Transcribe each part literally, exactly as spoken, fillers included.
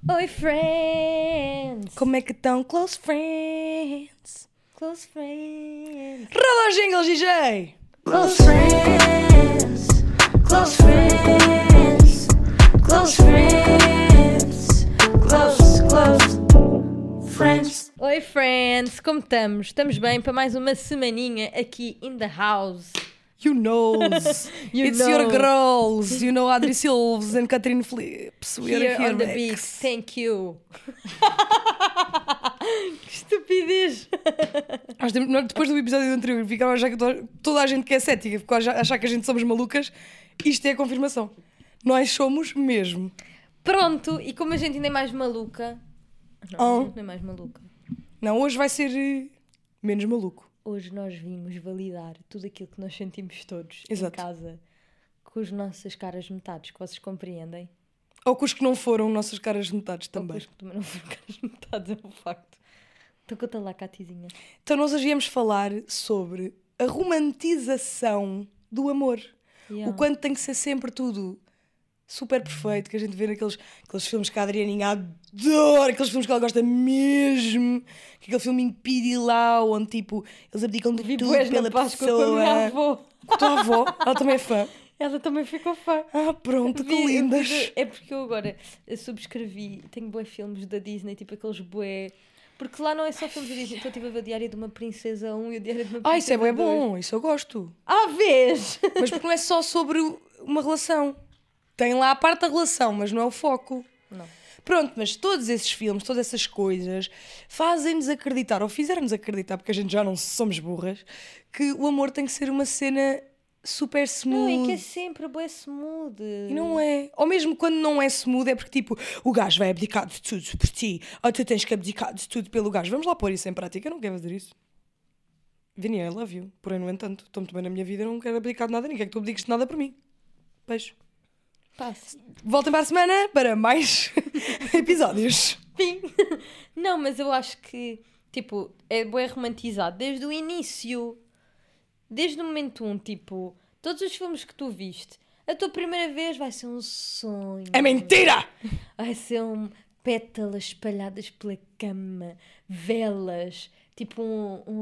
Oi, friends! Como é que estão, close friends? Close friends! Roda os jingles, D J! Close friends! Close friends! Close friends! Close, close friends! Oi, friends! Como estamos? Estamos bem para mais uma semaninha aqui in the house. You knows. You It's know. your girls. You know Adri Silves and Catherine Flips. We Here are here, on the Max. beat. Thank you. Que estupidez! Nós temos- nós, depois do episódio anterior, ficaram a achar que to- toda a gente que é cética ficou a achar- a achar que a gente somos malucas. Isto é a confirmação. Nós somos mesmo. Pronto, e como a gente ainda é mais maluca... Não, Oh. a gente não é mais maluca. Não, hoje vai ser eh, menos maluco. Hoje nós vimos validar tudo aquilo que nós sentimos todos Exato. em casa com as nossas caras metades, que vocês compreendem. Ou com os que não foram nossas caras metades Ou também. com as que também não foram caras metades, é um facto. Então conta lá, Catizinha. Então nós hoje viemos falar sobre a romantização do amor. Yeah. O quanto tem que ser sempre tudo super perfeito, que a gente vê naqueles aqueles filmes que a Adrianinha adora, aqueles filmes que ela gosta mesmo, que aquele filminho Pidilau, onde tipo, eles abdicam de Vi tudo bués pela na Páscoa com a minha pessoa. avó. Com a tua avó, ela também é fã. Ela também ficou fã. Ah, pronto, que Vi- lindas. vi- É porque eu agora subscrevi, tenho bué filmes da Disney, tipo aqueles bué... Porque lá não é só filmes da Disney, então eu tive a ver o Diário de uma Princesa um e o Diário de uma Princesa Ah, isso é bem dois. bom, isso eu gosto. À vez! Mas porque não é só sobre uma relação. Tem lá a parte da relação, mas não é o foco. Não. Pronto, mas todos esses filmes, todas essas coisas fazem-nos acreditar, ou fizeram-nos acreditar, porque a gente já não somos burras, que o amor tem que ser uma cena super smooth. Não, é que é sempre bué smooth. E não é. Ou mesmo quando não é smooth, é porque tipo, o gajo vai abdicar de tudo por ti, ou tu tens que abdicar de tudo pelo gajo. Vamos lá pôr isso em prática. Eu não quero fazer isso. Vini, I love you. Porém, no entanto, estou muito bem na minha vida, eu não quero abdicar de nada, nem quero que tu abdiques de nada por mim. Beijo. Passe. Voltem para a semana para mais episódios. Fim. Não, mas eu acho que, tipo, é bué romantizado desde o início. Desde o momento um, tipo, todos os filmes que tu viste, a tua primeira vez vai ser um sonho. É mentira! Vai ser um pétalas espalhadas pela cama, velas, tipo um, um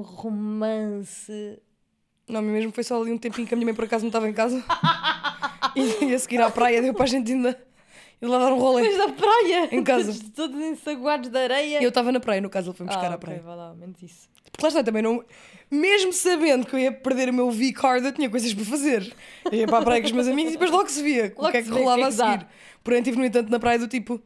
romance. Não, mesmo foi só ali um tempinho que a minha mãe por acaso não estava em casa. E a seguir à praia deu para a gente ainda ir lá dar um rolê. Depois da praia! Em casa. Todos, todos ensaguados de areia. E eu estava na praia, no caso ele foi buscar ah, à praia. ok, vai lá, menos isso. Porque lá está, também não... Mesmo sabendo que eu ia perder o meu V-card, eu tinha coisas para fazer. Eu ia para a praia com os meus amigos e depois logo se via o Logo que é se que vê o rolava que é a que dá. seguir. Porém, estive, no entanto, na praia do tipo...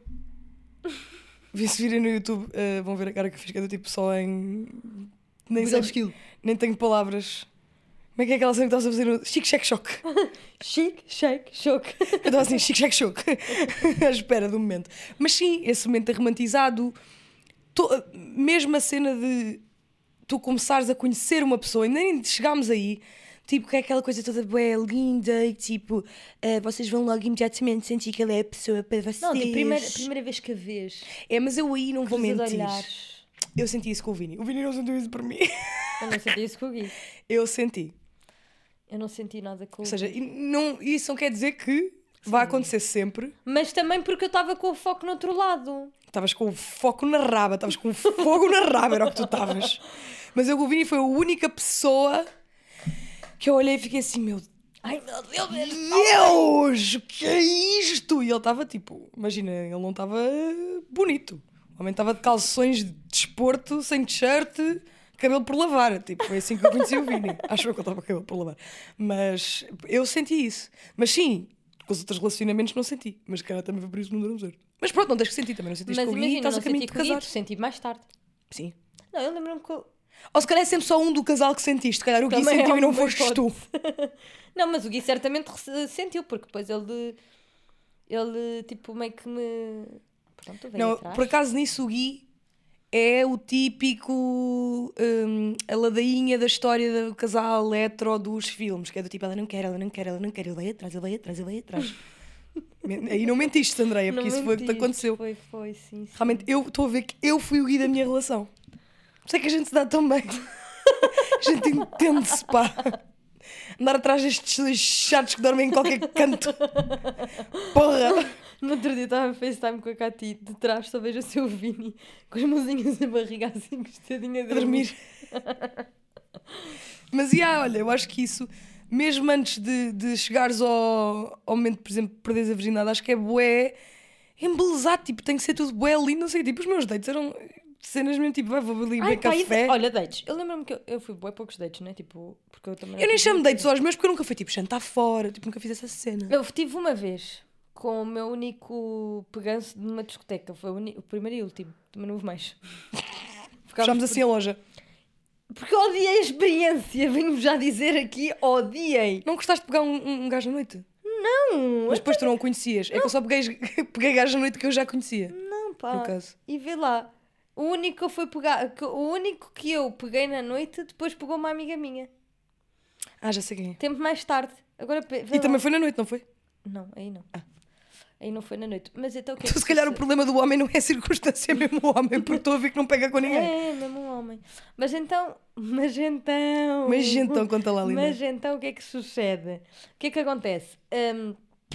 Vi se virem no YouTube, uh, vão ver a cara que fiz, que é do tipo só em... Nem, sei, esquilo. nem tenho palavras. Como é que é aquela cena que estavas a fazer no... Chique, cheque, choque. Chique, shake, choque. Eu estava assim, chique, cheque, choque. À espera do momento. Mas sim, esse momento é romantizado. To- Mesmo a cena de tu começares a conhecer uma pessoa, e nem chegámos aí, tipo, que é aquela coisa toda bué linda e tipo, ah, vocês vão logo imediatamente sentir que ela é a pessoa para vocês. Não, tipo, primeira, primeira vez que a vês, É, mas eu aí não vou cruzas de mentir. olhares. Eu senti isso com o Vini. O Vini não sentiu isso por mim. Eu não senti isso com o Gui. Eu senti. Eu não senti nada com o Ou seja, Gui. e não, isso não quer dizer que vai acontecer sempre. Mas também porque eu estava com o foco no outro lado. Estavas com o foco na raba, estavas com o fogo na raba, era o que tu estavas. Mas eu, o Vini foi a única pessoa que eu olhei e fiquei assim, meu Ai meu Deus, Deus, o que é isto? E ele estava tipo, imagina, ele não estava bonito. O homem estava de calções de desporto, sem t-shirt, cabelo por lavar. Tipo, foi assim que eu conheci o Vini. Acho eu que eu estava com cabelo por lavar. Mas eu senti isso. Mas sim, com os outros relacionamentos não senti. Mas se calhar também foi por isso que não demos certo. Mas pronto, não tens que sentir também. Não sentiste Mas com o Gui e imagina, eu estás não a caminho senti de com o Gui, casar. tu senti mais tarde. Sim. Não, eu lembro-me que eu... Ou se calhar é sempre só um do casal que sentiste. Se calhar o Gui Também sentiu é e não uma foste tu. Não, mas o Gui certamente rece- sentiu, porque depois ele... Ele, tipo, meio que me... Pronto, veio Não, atrás. por acaso nisso o Gui é o típico hum, a ladainha da história do casal hetero dos filmes, que é do tipo, ela não quer, ela não quer, ela não quer, ele vai atrás, ele vai atrás, ele vai atrás. Men- Aí não mentiste, Andreia, porque Não isso foi o que te mentiste, aconteceu. Foi, foi, sim, sim. Realmente, eu estou a ver que eu fui o Gui da minha relação. Por isso é que a gente se dá tão bem. A gente entende-se, pá. Andar atrás destes dois chatos que dormem em qualquer canto. Porra! No outro dia estava a FaceTime com a Cati, de trás só vejo o seu Vini com as mãozinhas na barriga assim, gostadinha de A dormir. Mas, yeah, olha, eu acho que isso, mesmo antes de, de chegares ao, ao momento, por exemplo, de perderes a virgindade, acho que é bué embelezado, tipo, tem que ser tudo bué lindo, não sei, tipo, os meus dates eram cenas mesmo, tipo, vai, vou ali beber café. Olha, dates, eu lembro-me que eu, eu fui bué poucos dates, né, tipo, porque eu também... Eu nem chamo dates aos meus, porque eu nunca fui, tipo, jantar fora, tipo, nunca fiz essa cena. Eu tive uma vez com o meu único peganço numa discoteca, foi o, uni... o primeiro e último, também não houve mais. Ficámos assim a loja. Porque odiei a experiência, venho-vos já dizer aqui, odiei. Não gostaste de pegar um, um gajo à noite? Não! Mas depois tu não o conhecias. Não. É que eu só peguei, peguei gajo à noite que eu já conhecia. Não, pá. No caso. E vê lá, o único que eu fui pegar, o único que eu peguei na noite, depois pegou uma amiga minha. Ah, já sei quem é. Tempo mais tarde. Agora, vê e lá. Também foi na noite, não foi? Não, aí não. Ah. Aí não foi na noite. Mas então o que é então, que se calhar o problema do homem não é a circunstância, é mesmo o homem, porque estou a ver que não pega com ninguém. É, mesmo um homem. Mas então, mas então... Mas então, conta lá, Linda. Mas então, o que é que sucede? O que é que acontece? Um,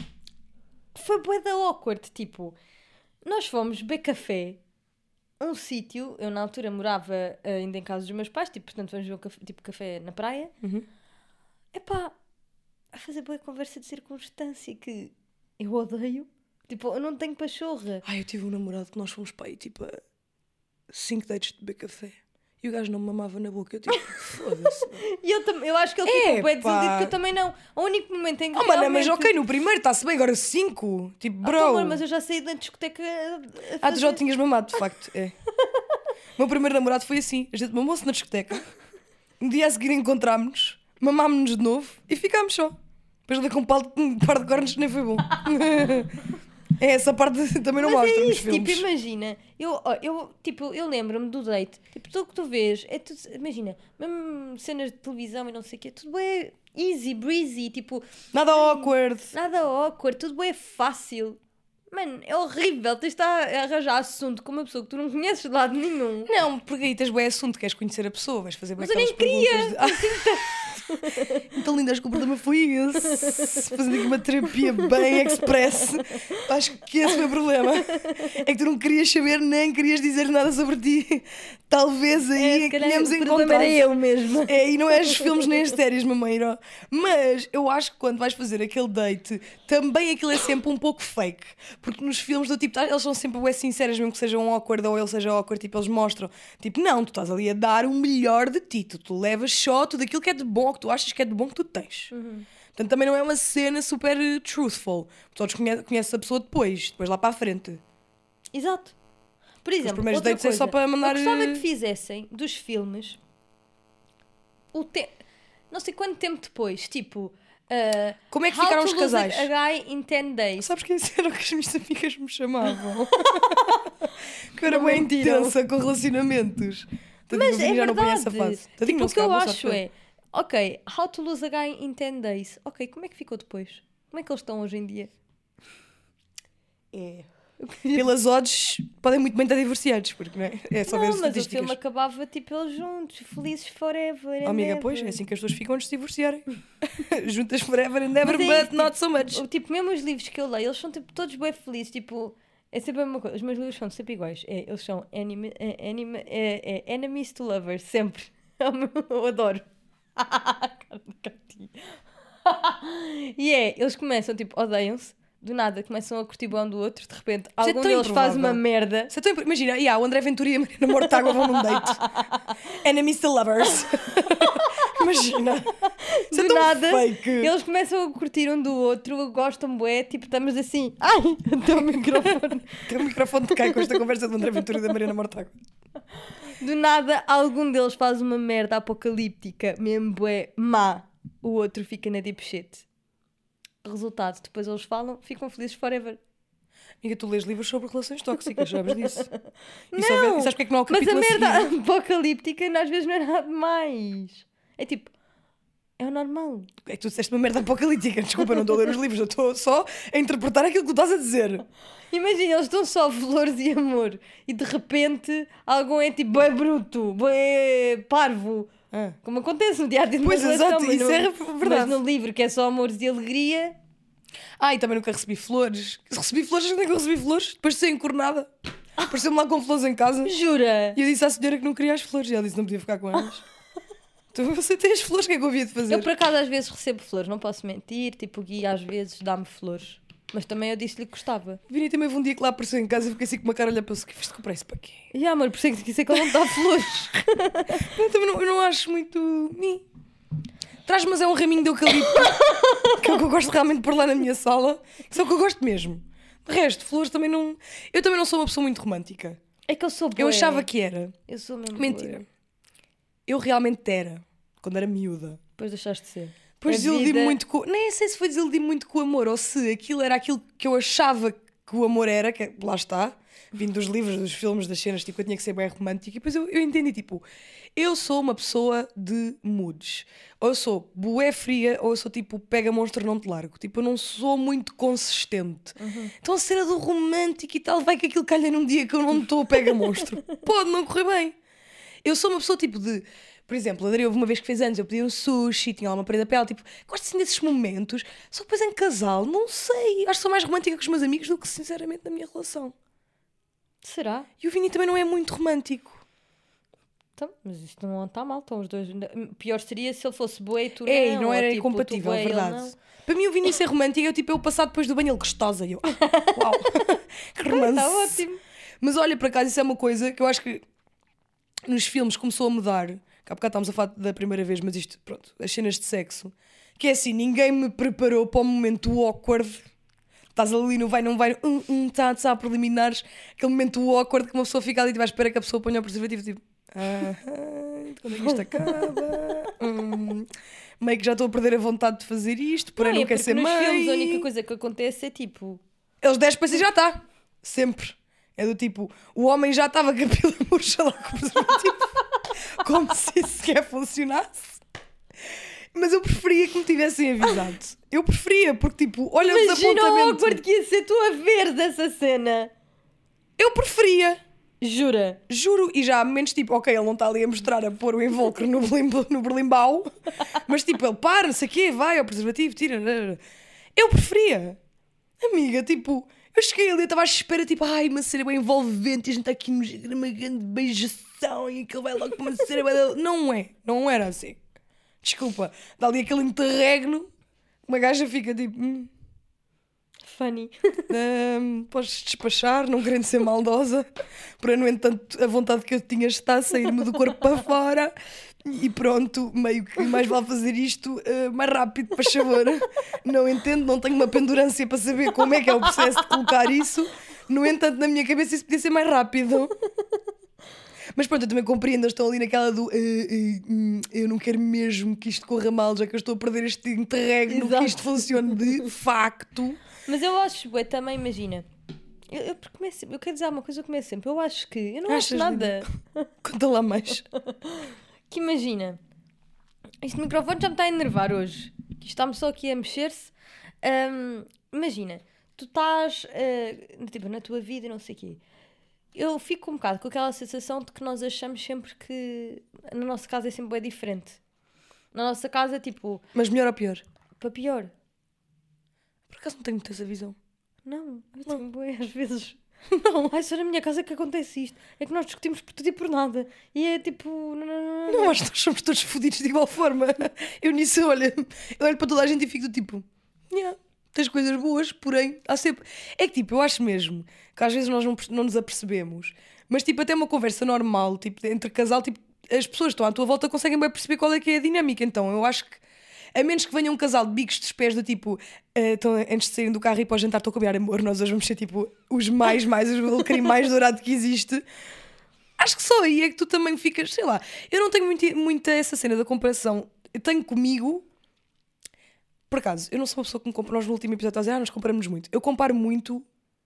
foi bué da awkward, tipo, nós fomos beber café, um sítio, eu na altura morava ainda em casa dos meus pais, tipo, portanto vamos beber café, tipo, café na praia. Uhum. Epá, a fazer boa conversa de circunstância que eu odeio. Tipo, eu não tenho pachorra. Ai, eu tive um namorado que nós fomos para aí, tipo, a cinco dates de beber café. E o gajo não me mamava na boca. Eu tipo, foda-se. E eu, tam- eu acho que ele ficou bem desiludido, que eu também não. O único momento em que oh, mano, realmente... mas ok, no primeiro está-se bem, agora cinco. Tipo, bro. Ah, amor, mas eu já saí da discoteca a fazer... Ah, tu já o tinhas mamado, de facto. É. O meu primeiro namorado foi assim. A gente mamou-se na discoteca. Um dia a seguir encontrámos-nos, mamámos-nos de novo e ficámos só. Depois ali com um par de cornos nem foi bom. É, essa parte também não mostra é nos isso, filmes. Tipo, imagina, eu, eu, tipo, eu lembro-me do date, tipo, tudo o que tu vês, é tudo, imagina, mesmo cenas de televisão e não sei o quê, tudo é easy, breezy, tipo... Nada awkward. Nada awkward, tudo é fácil. Mano, é horrível, tens de estar a arranjar assunto com uma pessoa que tu não conheces de lado nenhum. Não, porque aí tens bué assunto, queres conhecer a pessoa, vais fazer bué Mas eu nem queria! De... Ah. Então, linda, acho que o problema foi esse. Fazendo aqui uma terapia bem express. Acho que esse foi o problema. É que tu não querias saber, nem querias dizer nada sobre ti. Talvez aí é, é que tínhamos encontrado. O problema era eu mesmo. É, e não é os filmes nem as séries, mamãe. Não. Mas eu acho que quando vais fazer aquele date, também aquilo é sempre um pouco fake. Porque nos filmes do tipo, eles são sempre bué sinceros, mesmo que sejam awkward ou ele seja awkward, tipo, eles mostram, tipo, não, tu estás ali a dar o melhor de ti, tu, tu levas só tudo aquilo que é de bom, que tu achas que é de bom que tu tens. Uhum. Portanto, também não é uma cena super truthful. Tu só conheces a pessoa depois, depois lá para a frente. Exato. Por exemplo, os primeiros outra dates coisa, é só para mandar... eu gostava que fizessem dos filmes o te... não sei quanto tempo depois, tipo... Uh, como é que ficaram os casais? A guy in ten days. Sabes quem eram que as minhas amigas me chamavam? Que eu era bem intensa com relacionamentos. Tadinho, mas é já verdade. Não essa fase. Tadinho, tipo, não o que eu sabe, acho é, ok, how to lose a guy in ten days. Ok, como é que ficou depois? Como é que eles estão hoje em dia? É... Pelas odds, podem muito bem estar divorciados, porque não é, é só ver as estatísticas. Mas o filme acabava tipo eles juntos, felizes forever and oh, amiga, ever. Pois, é assim que as pessoas ficam antes de se divorciarem. Juntas forever and ever, é but isso, not tipo, so much. Tipo, mesmo os livros que eu leio, eles são tipo, todos bem felizes, tipo... É sempre a mesma coisa. Os meus livros são sempre iguais. É, eles são anime, é, anime, é, é enemies to lovers, sempre. Eu adoro. E é, eles começam, tipo, odeiam-se. Do nada, começam a curtir bom do outro. De repente, Isso algum é deles faz uma merda. Isso é tão impro... Imagina, yeah, o André Ventura e a Mariana Mortágua vão num date. Enemies to lovers. Imagina. Isso Do é tão nada, fake. eles começam a curtir um do outro, gostam bué, tipo, estamos assim, ai, até o microfone. Tem o microfone de cai com esta conversa do André Ventura e da Mariana Mortágua. Do nada, algum deles faz uma merda apocalíptica, mesmo bué, má. O outro fica na deep shit. Resultado, depois eles falam, ficam felizes forever. Amiga, tu lês livros sobre relações tóxicas, sabes disso? E Não, só vê- e sabes porque é que não há o mas a capítulo merda a seguir? apocalíptica às vezes não é nada demais. É tipo, é o normal. É que tu disseste uma merda apocalíptica. Desculpa, não estou a ler os livros, eu estou só a interpretar aquilo que tu estás a dizer. Imagina, eles estão só flores e amor e de repente algum é tipo, é bruto, é parvo. Ah. Como acontece no dia a dia de uma Pois, relação, exato, mas isso no, é verdade. Mas no livro que é só amores e alegria... Ah, e também nunca recebi flores. Recebi flores, onde é que eu recebi flores? Depois de ser encornada. Apareceu-me lá com flores em casa. Jura? E eu disse à senhora que não queria as flores. E ela disse que não podia ficar com elas. Então você tem as flores, o que é que eu havia de fazer? Eu por acaso às vezes recebo flores, não posso mentir. Tipo, o Gui às vezes dá-me flores. Mas também eu disse-lhe que gostava. Vini também um dia que lá apareceu em casa e fiquei assim com uma cara a olhar para ele. Que viste comprar isso para quê? E ah, amor, por isso é que isso é que ele não dá flores. Eu também não, eu não acho muito... Ni. Traz, mas é um raminho de eucalipto. Que é o que eu gosto realmente de pôr lá na minha sala. Isso é o que eu gosto mesmo. De resto, flores também não... Eu também não sou uma pessoa muito romântica. É que eu sou boa. Eu achava que era. Eu sou mesmo Mentira. boa. Eu realmente era. Quando era miúda. Depois deixaste de ser. Depois A desiludi-me vida- muito com... Nem sei se foi desiludir-me muito com o amor. Ou se aquilo era aquilo que eu achava que o amor era. Que lá está. Vindo dos livros, dos filmes, das cenas. Tipo, eu tinha que ser bem romântica. E depois eu, eu entendi, tipo... Eu sou uma pessoa de moods. Ou eu sou bué fria, ou eu sou tipo pega monstro não te largo. Tipo, eu não sou muito consistente. Uhum. Então a cena do romântico e tal, vai que aquilo calha num dia que eu não estou pega monstro. Pode não correr bem. Eu sou uma pessoa tipo de... Por exemplo, a Daria houve uma vez que fez anos, eu pedi um sushi, tinha lá uma prenda pele, tipo, gosto assim desses momentos. Só que depois em casal, não sei. Acho que sou mais romântica com os meus amigos do que sinceramente na minha relação. Será? E o Vini também não é muito romântico. Então, mas isto não está mal, estão os dois. Pior seria se ele fosse bué e tu não. É, não ou, era tipo, incompatível, tu bué, é ele verdade. não. Para mim o Vini ser romântico é tipo eu passar depois do banho ele gostosa e eu, ah, uau, que romance. Está ótimo. Mas olha, por acaso isso é uma coisa que eu acho que nos filmes começou a mudar. Cá bocado estávamos a falar da primeira vez, mas isto, pronto, as cenas de sexo. Que é assim, ninguém me preparou para o momento awkward. Estás ali no vai, não vai, um, um, tá, tá, preliminares. Aquele momento awkward que uma pessoa fica ali e vai esperar que a pessoa ponha o preservativo, tipo, ah, quando é que isto acaba? Hum, meio que já estou a perder a vontade de fazer isto, porém não, é não quer porque ser nos mãe. filmes a única coisa que acontece é tipo. Eles dez para si já está. Sempre. É do tipo, o homem já estava com a pila murcha lá com o preservativo. Como se isso sequer funcionasse. Mas eu preferia que me tivessem avisado. Eu preferia, porque tipo, olha o Imagina o desapontamento. awkward que ia ser tu a ver dessa cena. Eu preferia. Jura? Juro, e já há momentos tipo, ok, ele não está ali a mostrar a pôr o invólucro no, berlim- no berlimbau, mas tipo, ele para, não sei o quê, vai ao preservativo, tira. Eu preferia. Amiga, tipo, eu cheguei ali, eu estava à espera, tipo, ai, uma cena bem envolvente, e a gente está aqui numa grande beijação e aquilo vai logo para uma cena bem... Não é, não era assim. Desculpa, dá ali aquele interregno, uma gaja fica tipo... Hum, Funny. hum, podes despachar, não querendo ser maldosa, porém, no entanto, a vontade que eu tinha está a sair-me do corpo para fora e pronto, meio que mais vale fazer isto uh, mais rápido, para favor. Não entendo, não tenho uma pendurância para saber como é que é o processo de colocar isso. No entanto, na minha cabeça isso podia ser mais rápido. Mas pronto, eu também compreendo, eles estão ali naquela do uh, uh, uh, eu não quero mesmo que isto corra mal, já que eu estou a perder este interregno, que isto funcione de facto. Mas eu acho, é também, imagina. Eu, eu, começo, eu quero dizer uma coisa, eu começo sempre. Eu acho que. Eu não Achas acho nada. Conta lá mais. Que imagina. Este microfone já me está a enervar hoje. Que isto está-me só aqui a mexer-se. Hum, imagina, tu estás uh, tipo, na tua vida e não sei o quê. Eu fico um bocado com aquela sensação de que nós achamos sempre que na nossa casa é sempre bem diferente. Na nossa casa, tipo, Mas melhor ou pior? para pior. Por acaso não tenho muita essa visão. Não, eu tenho bué, às vezes. Não, ai, só na minha casa que acontece isto. É que nós discutimos por tudo e por nada. E é tipo. Não, não, não, Não, acho que nós somos todos fodidos de igual forma. Eu nisso olho, eu olho para toda a gente e fico do tipo, yeah, tens coisas boas, porém há sempre. É que tipo, eu acho mesmo que às vezes nós não, não nos apercebemos, mas tipo, até uma conversa normal, tipo, entre casal, tipo, as pessoas que estão à tua volta conseguem bem perceber qual é que é a dinâmica. Então eu acho que, a menos que venha um casal de bicos dos pés do tipo, uh, então, antes de saírem do carro e ir para o jantar, estou a combinar amor, nós hoje vamos ser tipo os mais, mais, os alecrim mais dourado que existe. Acho que só aí é que tu também ficas, sei lá, eu não tenho muito, muita essa cena da comparação. Eu tenho comigo, por acaso, eu não sou uma pessoa que me compara. Nós no último episódio estás a dizer, ah, nós comparamos muito. Eu comparo muito,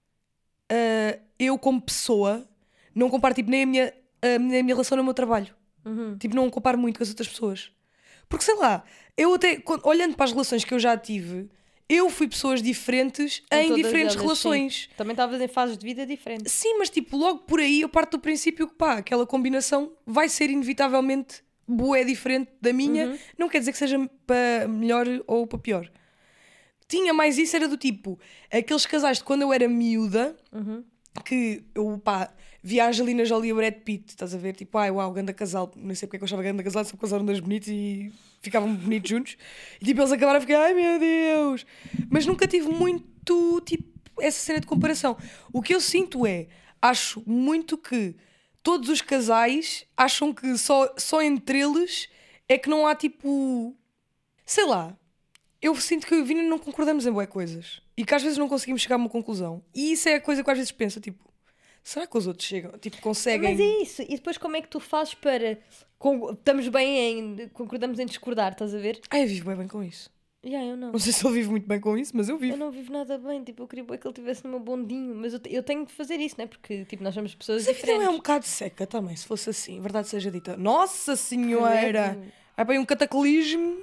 uh, eu como pessoa, não comparo tipo nem a minha, a minha, a minha relação no meu trabalho. Uhum. Tipo, não comparo muito com as outras pessoas. Porque sei lá, eu até, quando, olhando para as relações que eu já tive, eu fui pessoas diferentes Com em todas diferentes elas, relações. sim. Também estavas em fases de vida diferentes. Sim, mas tipo, logo por aí eu parto do princípio que pá, aquela combinação vai ser inevitavelmente bué diferente da minha. Uhum. Não quer dizer que seja para melhor ou para pior. tinha mais isso, era do tipo, aqueles casais de quando eu era miúda, Uhum. que eu, pá, via a Angelina Jolie e o Brad Pitt, estás a ver? Tipo, ai, uau, ganda casal, não sei porque é que eu achava ganda casal, só porque eles eram dois bonitos e ficavam bonitos juntos. E tipo, eles acabaram a ficar, ai meu Deus! Mas nunca tive muito, tipo, essa cena de comparação. O que eu sinto é, acho muito que todos os casais acham que só, só entre eles é que não há tipo, sei lá. Eu sinto que eu e o Vini não concordamos em bué coisas. E que às vezes não conseguimos chegar a uma conclusão. E isso é a coisa que eu às vezes penso, tipo, será que os outros chegam? Tipo, conseguem... Mas é isso. E depois como é que tu fazes para... con- Estamos bem em... Concordamos em discordar, estás a ver? Ai, eu vivo bem, bem com isso. Já, eu não. Não sei se ele vive muito bem com isso, mas eu vivo. Eu não vivo nada bem. Tipo, eu queria bué que ele estivesse no meu bondinho. Mas eu, te- eu tenho de fazer isso, não é? Porque, tipo, nós somos pessoas Mas a vida não diferentes. é um bocado seca também, se fosse assim, verdade seja dita. Nossa Senhora! Credo. Vai bem um cataclismo.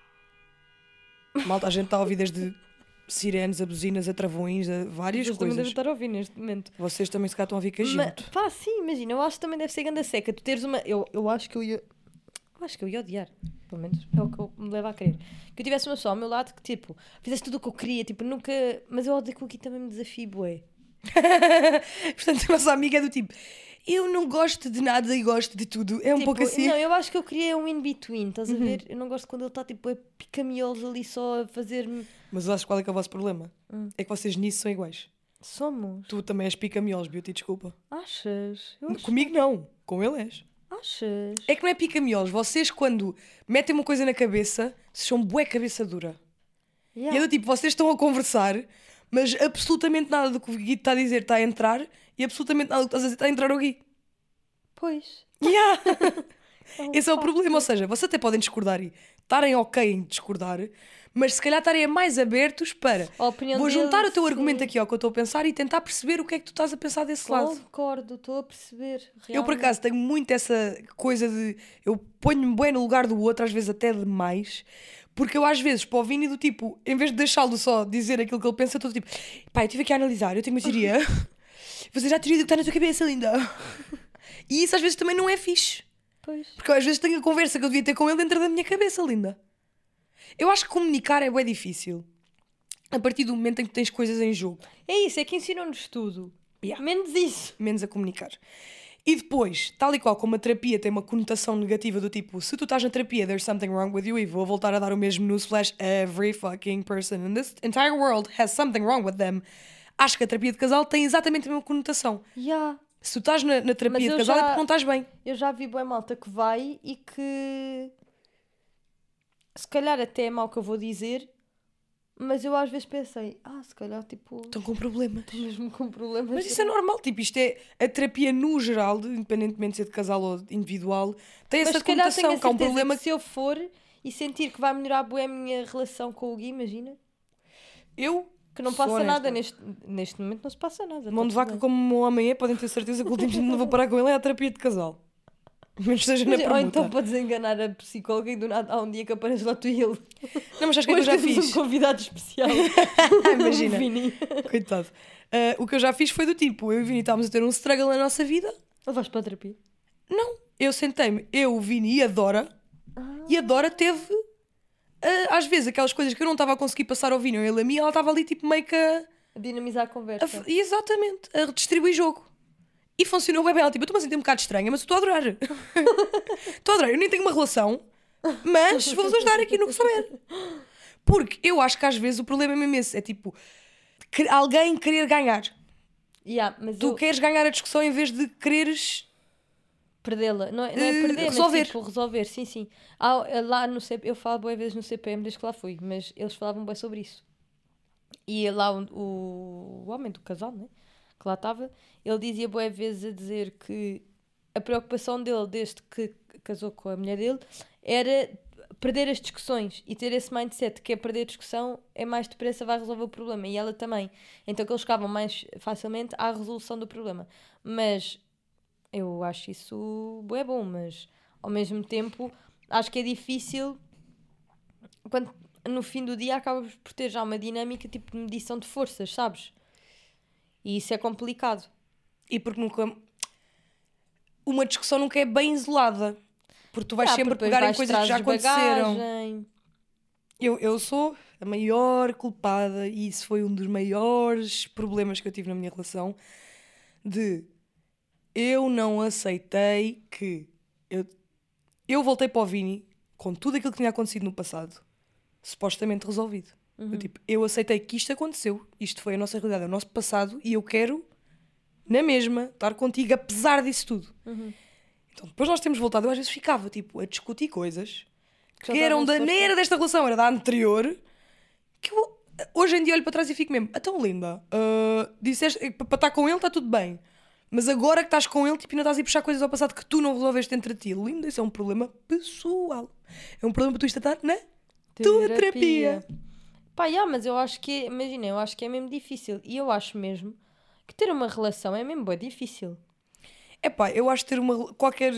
Malta, a gente está a ouvir desde sirenes, a buzinas, a travões, a várias Eles também devem coisas. estar a ouvir neste momento. Vocês também se calhar estão a ouvir com a Mas, gente. pá, sim, imagina. Eu acho que também deve ser ganda seca. Tu teres uma... Eu, eu acho que eu ia... Eu acho que eu ia odiar. Pelo menos é o que eu me leva a querer. Que eu tivesse uma pessoa ao meu lado que, tipo, fizesse tudo o que eu queria. Tipo, nunca... Mas eu odeio que o Gui também me desafie, bué. Portanto, a nossa amiga é do tipo, eu não gosto de nada e gosto de tudo. É um Tipo, pouco assim. Não, eu acho que eu queria um in-between, estás Uhum. a ver? Eu não gosto quando ele está, tipo, a pica-miolos ali só a fazer-me... Mas acho qual é que é o vosso problema? Hum. É que vocês nisso são iguais. Somos. Tu também és pica-miolos, Beauty, desculpa. Achas? Eu acho... Comigo não, com ele és. Achas? É que não é pica-miolos. Vocês, quando metem uma coisa na cabeça, são bué cabeça dura. Yeah. E é do tipo, vocês estão a conversar, mas absolutamente nada do que o Gui está a dizer está a entrar e absolutamente nada do que estás a dizer está a entrar ao Gui. Pois. Yeah. um Esse é o facto. problema. Ou seja, vocês até podem discordar e estarem ok em discordar, mas se calhar estarem mais abertos para... A opinião Vou dele, juntar o teu argumento sim. aqui ao que eu estou a pensar e tentar perceber o que é que tu estás a pensar desse lado. Concordo, estou a perceber. Eu, por realmente. acaso, tenho muito essa coisa de... Eu ponho-me bem no lugar do outro, às vezes até demais, porque eu, às vezes, para o Vini, do tipo, em vez de deixá-lo só dizer aquilo que ele pensa, eu estou tipo, pá, eu estive aqui a analisar, eu tenho uma teoria. Você já teoria do que está na tua cabeça, linda. E isso, às vezes, também não é fixe. Pois. Porque eu, às vezes, tenho a conversa que eu devia ter com ele dentro da minha cabeça, linda. Eu acho que comunicar é bem difícil. A partir do momento em que tens coisas em jogo. É isso, é que ensinam-nos tudo. Yeah. Menos isso. Menos a comunicar. E depois, tal e qual como a terapia tem uma conotação negativa do tipo, se tu estás na terapia, there's something wrong with you, e vou voltar a dar o mesmo newsflash, every fucking person in this entire world has something wrong with them. Acho que a terapia de casal tem exatamente a mesma conotação. Yeah. Se tu estás na, na terapia Mas de eu casal já- é porque não estás bem. Eu já vi boa malta que vai e que se calhar até é mau que eu vou dizer, mas eu às vezes pensei, ah, se calhar tipo Estão com problemas. estou mesmo com problemas. Mas isso é normal, tipo, isto é a terapia no geral, de- independentemente de ser de casal ou de individual, tem Mas essa se calhar tenho a conotação, que há um certeza problema que se eu for e sentir que vai melhorar bué a minha relação com o Gui, imagina, eu que não sou passa honesta. nada neste, neste momento, não se passa nada. Mão tá de tudo vaca bem. como o homem é, podem ter certeza que o último dia não vou parar com ele é a terapia de casal. Menos seja na Mas- Ou permuta. então para desenganar a psicóloga e do nada há um dia que aparece lá tu e ele. Não, mas acho que eu Hoje já temos fiz. um convidado especial. Imagina. O Vini. Coitado. Ah, o que eu já fiz foi do tipo, eu e o Vini estávamos a ter um struggle na nossa vida. Ou vais para a terapia? Não. Eu sentei-me, eu, o Vini e a Dora. Ah. E a Dora teve, ah, às vezes, aquelas coisas que eu não estava a conseguir passar ao Vini ou ele a mim, ela estava ali tipo meio que a... A dinamizar a a conversa. f- exatamente, a redistribuir jogo. E funcionou bem bem. Ela tipo, eu estou-me a sentir um bocado estranha, mas eu estou a adorar. Estou a adorar. Eu nem tenho uma relação, mas vou-vos ajudar aqui no que souber. Porque eu acho que às vezes o problema é mesmo esse. É tipo, que- alguém querer ganhar. Yeah, mas Tu eu queres ganhar a discussão em vez de quereres... perdê-la. Não, é- não é Eh, perder, resolver. mas tipo resolver. Sim, sim. Há- lá no C P, eu falo boas vezes no C P M desde que lá fui, mas eles falavam bem sobre isso. E lá o, o, o homem do casal, né? Que lá estava, ele dizia boas vezes a dizer que a preocupação dele desde que casou com a mulher dele era perder as discussões e ter esse mindset que é perder a discussão é mais depressa vai resolver o problema e ela também. Então que eles chegavam mais facilmente à resolução do problema. Mas eu acho isso bué bom, mas ao mesmo tempo acho que é difícil quando no fim do dia acabas por ter já uma dinâmica tipo de medição de forças, sabes? E isso é complicado. E porque nunca... Uma discussão nunca é bem isolada. Porque tu vais Ah, sempre porque depois pegar em vais coisas que já trazes aconteceram. bagagem. Eu, eu sou a maior culpada, e isso foi um dos maiores problemas que eu tive na minha relação, de eu não aceitei que eu, eu voltei para o Vini com tudo aquilo que tinha acontecido no passado, supostamente resolvido. Uhum. Eu, tipo, eu aceitei que isto aconteceu, isto foi a nossa realidade, é o nosso passado, e eu quero, na mesma, estar contigo apesar disso tudo. Uhum. Então depois nós temos voltado, eu às vezes ficava tipo, a discutir coisas que, que eram da, nem era desta relação, era da anterior, que eu hoje em dia olho para trás e fico mesmo, então linda, uh, disseste, para estar com ele está tudo bem, mas agora que estás com ele, tipo, ainda estás a ir puxar coisas ao passado que tu não resolveste entre ti. Linda, isso é um problema pessoal. É um problema para tu estar na tua terapia. Pá, yeah, mas eu acho que, imagina, eu acho que é mesmo difícil. E eu acho mesmo que ter uma relação é mesmo bem difícil. É pá, eu acho que ter uma... Qualquer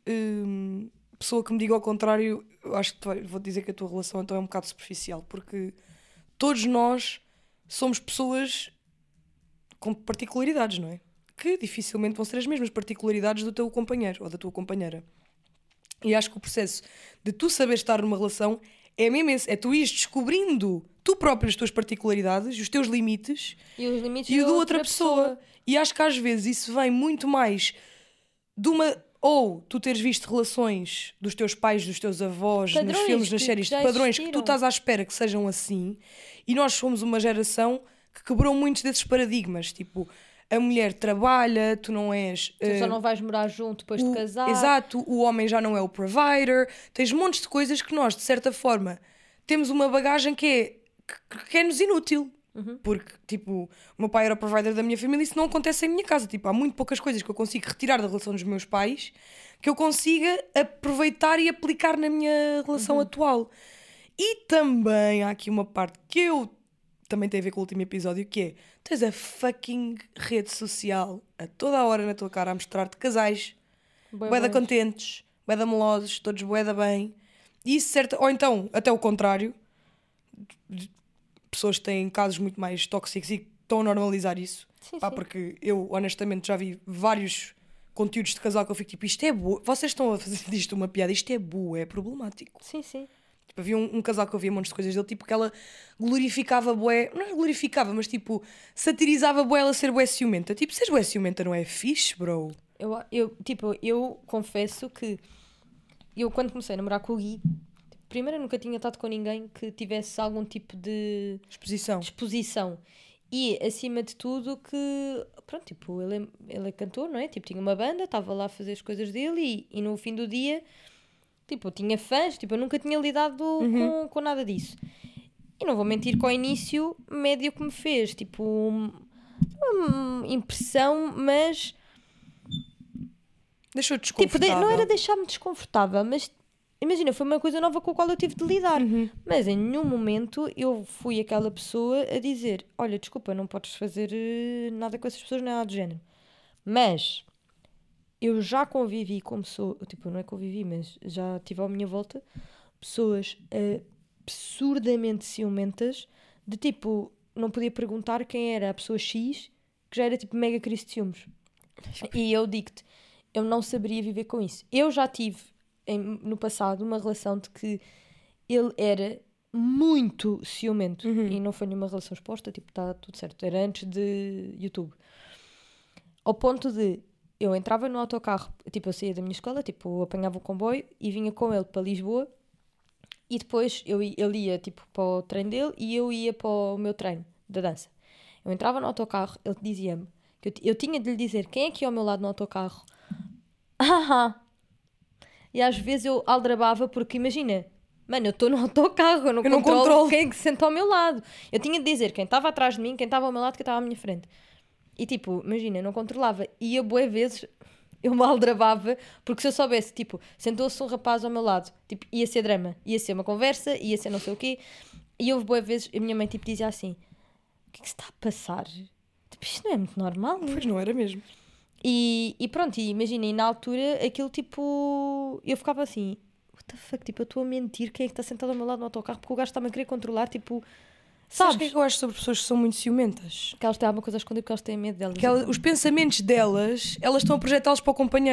hum, pessoa que me diga ao contrário, eu acho que tu, vou dizer que a tua relação então é um bocado superficial, porque todos nós somos pessoas com particularidades, não é? Que dificilmente vão ser as mesmas particularidades do teu companheiro ou da tua companheira. E acho que o processo de tu saber estar numa relação é mesmo esse, é tu ires descobrindo tu próprio as tuas particularidades, os teus limites e, os limites e o da da outra, outra pessoa. pessoa. E acho que às vezes isso vem muito mais de uma... Ou tu teres visto relações dos teus pais, dos teus avós, padrões, nos filmes, nas séries, de padrões existiram. Que tu estás à espera que sejam assim, e nós somos uma geração que quebrou muitos desses paradigmas, tipo... A mulher trabalha, tu não és... Tu uh, só não vais morar junto depois o, de casar. Exato, o homem já não é o provider. Tens montes de coisas que nós, de certa forma, temos uma bagagem que é, que, que é-nos inútil. Uhum. Porque, tipo, o meu pai era o provider da minha família e isso não acontece em minha casa. Tipo, há muito poucas coisas que eu consigo retirar da relação dos meus pais que eu consiga aproveitar e aplicar na minha relação uhum. atual. E também há aqui uma parte que eu... também tem a ver com o último episódio, que é, tens a fucking rede social a toda a hora na tua cara a mostrar-te casais bué da contentes, bué da melosos, todos bué da bem, e isso certo, ou então, até o contrário, pessoas que têm casos muito mais tóxicos e estão a normalizar isso. Sim, Pá, sim. Porque eu, honestamente, já vi vários conteúdos de casal que eu fico tipo, isto é boa, vocês estão a fazer disto uma piada, isto é boa, é problemático. Sim, sim. Tipo, havia um, um casal que eu via montes de coisas dele, tipo, que ela glorificava bué, não é glorificava, mas tipo, satirizava bué ela ser bué ciumenta. Tipo, seres bué ciumenta não é fixe, bro? Eu, eu, tipo, eu confesso que eu, quando comecei a namorar com o Gui, tipo, primeiro eu nunca tinha estado com ninguém que tivesse algum tipo de exposição. exposição. E, acima de tudo, que, pronto, tipo, ele é, ele é cantor, não é? Tipo, tinha uma banda, estava lá a fazer as coisas dele e, e no fim do dia... Tipo, eu tinha fãs, tipo, eu nunca tinha lidado uhum. com, com nada disso. E não vou mentir que ao início, médio que me fez, tipo, uma impressão, mas... Deixou-te desconfortável. Tipo, não era deixar-me desconfortável, mas imagina, foi uma coisa nova com a qual eu tive de lidar. Uhum. Mas em nenhum momento eu fui aquela pessoa a dizer, olha, desculpa, não podes fazer nada com essas pessoas, nada do género. Mas... eu já convivi com pessoas, tipo, não é convivi, mas já tive à minha volta pessoas absurdamente ciumentas, de tipo, não podia perguntar quem era a pessoa X, que já era tipo mega crise de ciúmes. E eu digo-te, eu não saberia viver com isso. Eu já tive em, no passado uma relação de que ele era muito ciumento uhum. e não foi nenhuma relação exposta, tipo, está tudo certo. Era antes de YouTube. Ao ponto de eu entrava no autocarro, tipo, eu saía da minha escola, tipo, eu apanhava o comboio e vinha com ele para Lisboa e depois eu, ele ia, tipo, para o treino dele e eu ia para o meu treino da dança. Eu entrava no autocarro, ele dizia-me, que eu, eu tinha de lhe dizer quem é que ia ao meu lado no autocarro. E às vezes eu aldrabava porque, imagina, mano, eu estou no autocarro, eu não, eu não controlo, controlo quem é que se senta ao meu lado. Eu tinha de dizer quem estava atrás de mim, quem estava ao meu lado, quem estava à minha frente. E tipo, imagina, eu não controlava. E eu, boas vezes, eu mal dravava, porque se eu soubesse, tipo, sentou-se um rapaz ao meu lado, tipo, ia ser drama, ia ser uma conversa, ia ser não sei o quê. E houve boas vezes, a minha mãe tipo dizia assim, o que é que se está a passar? Tipo, isto não é muito normal. Pois não era mesmo. E, e pronto, e imagina, e na altura, aquilo tipo, eu ficava assim, what the fuck, tipo, eu estou a mentir, quem é que está sentado ao meu lado no autocarro, porque o gajo está-me a querer controlar, tipo... Sabes o que é que eu acho sobre pessoas que são muito ciumentas? Que elas têm alguma coisa a esconder porque elas têm medo delas. Que elas, os pensamentos delas, elas estão a projetá-los para o companheiro.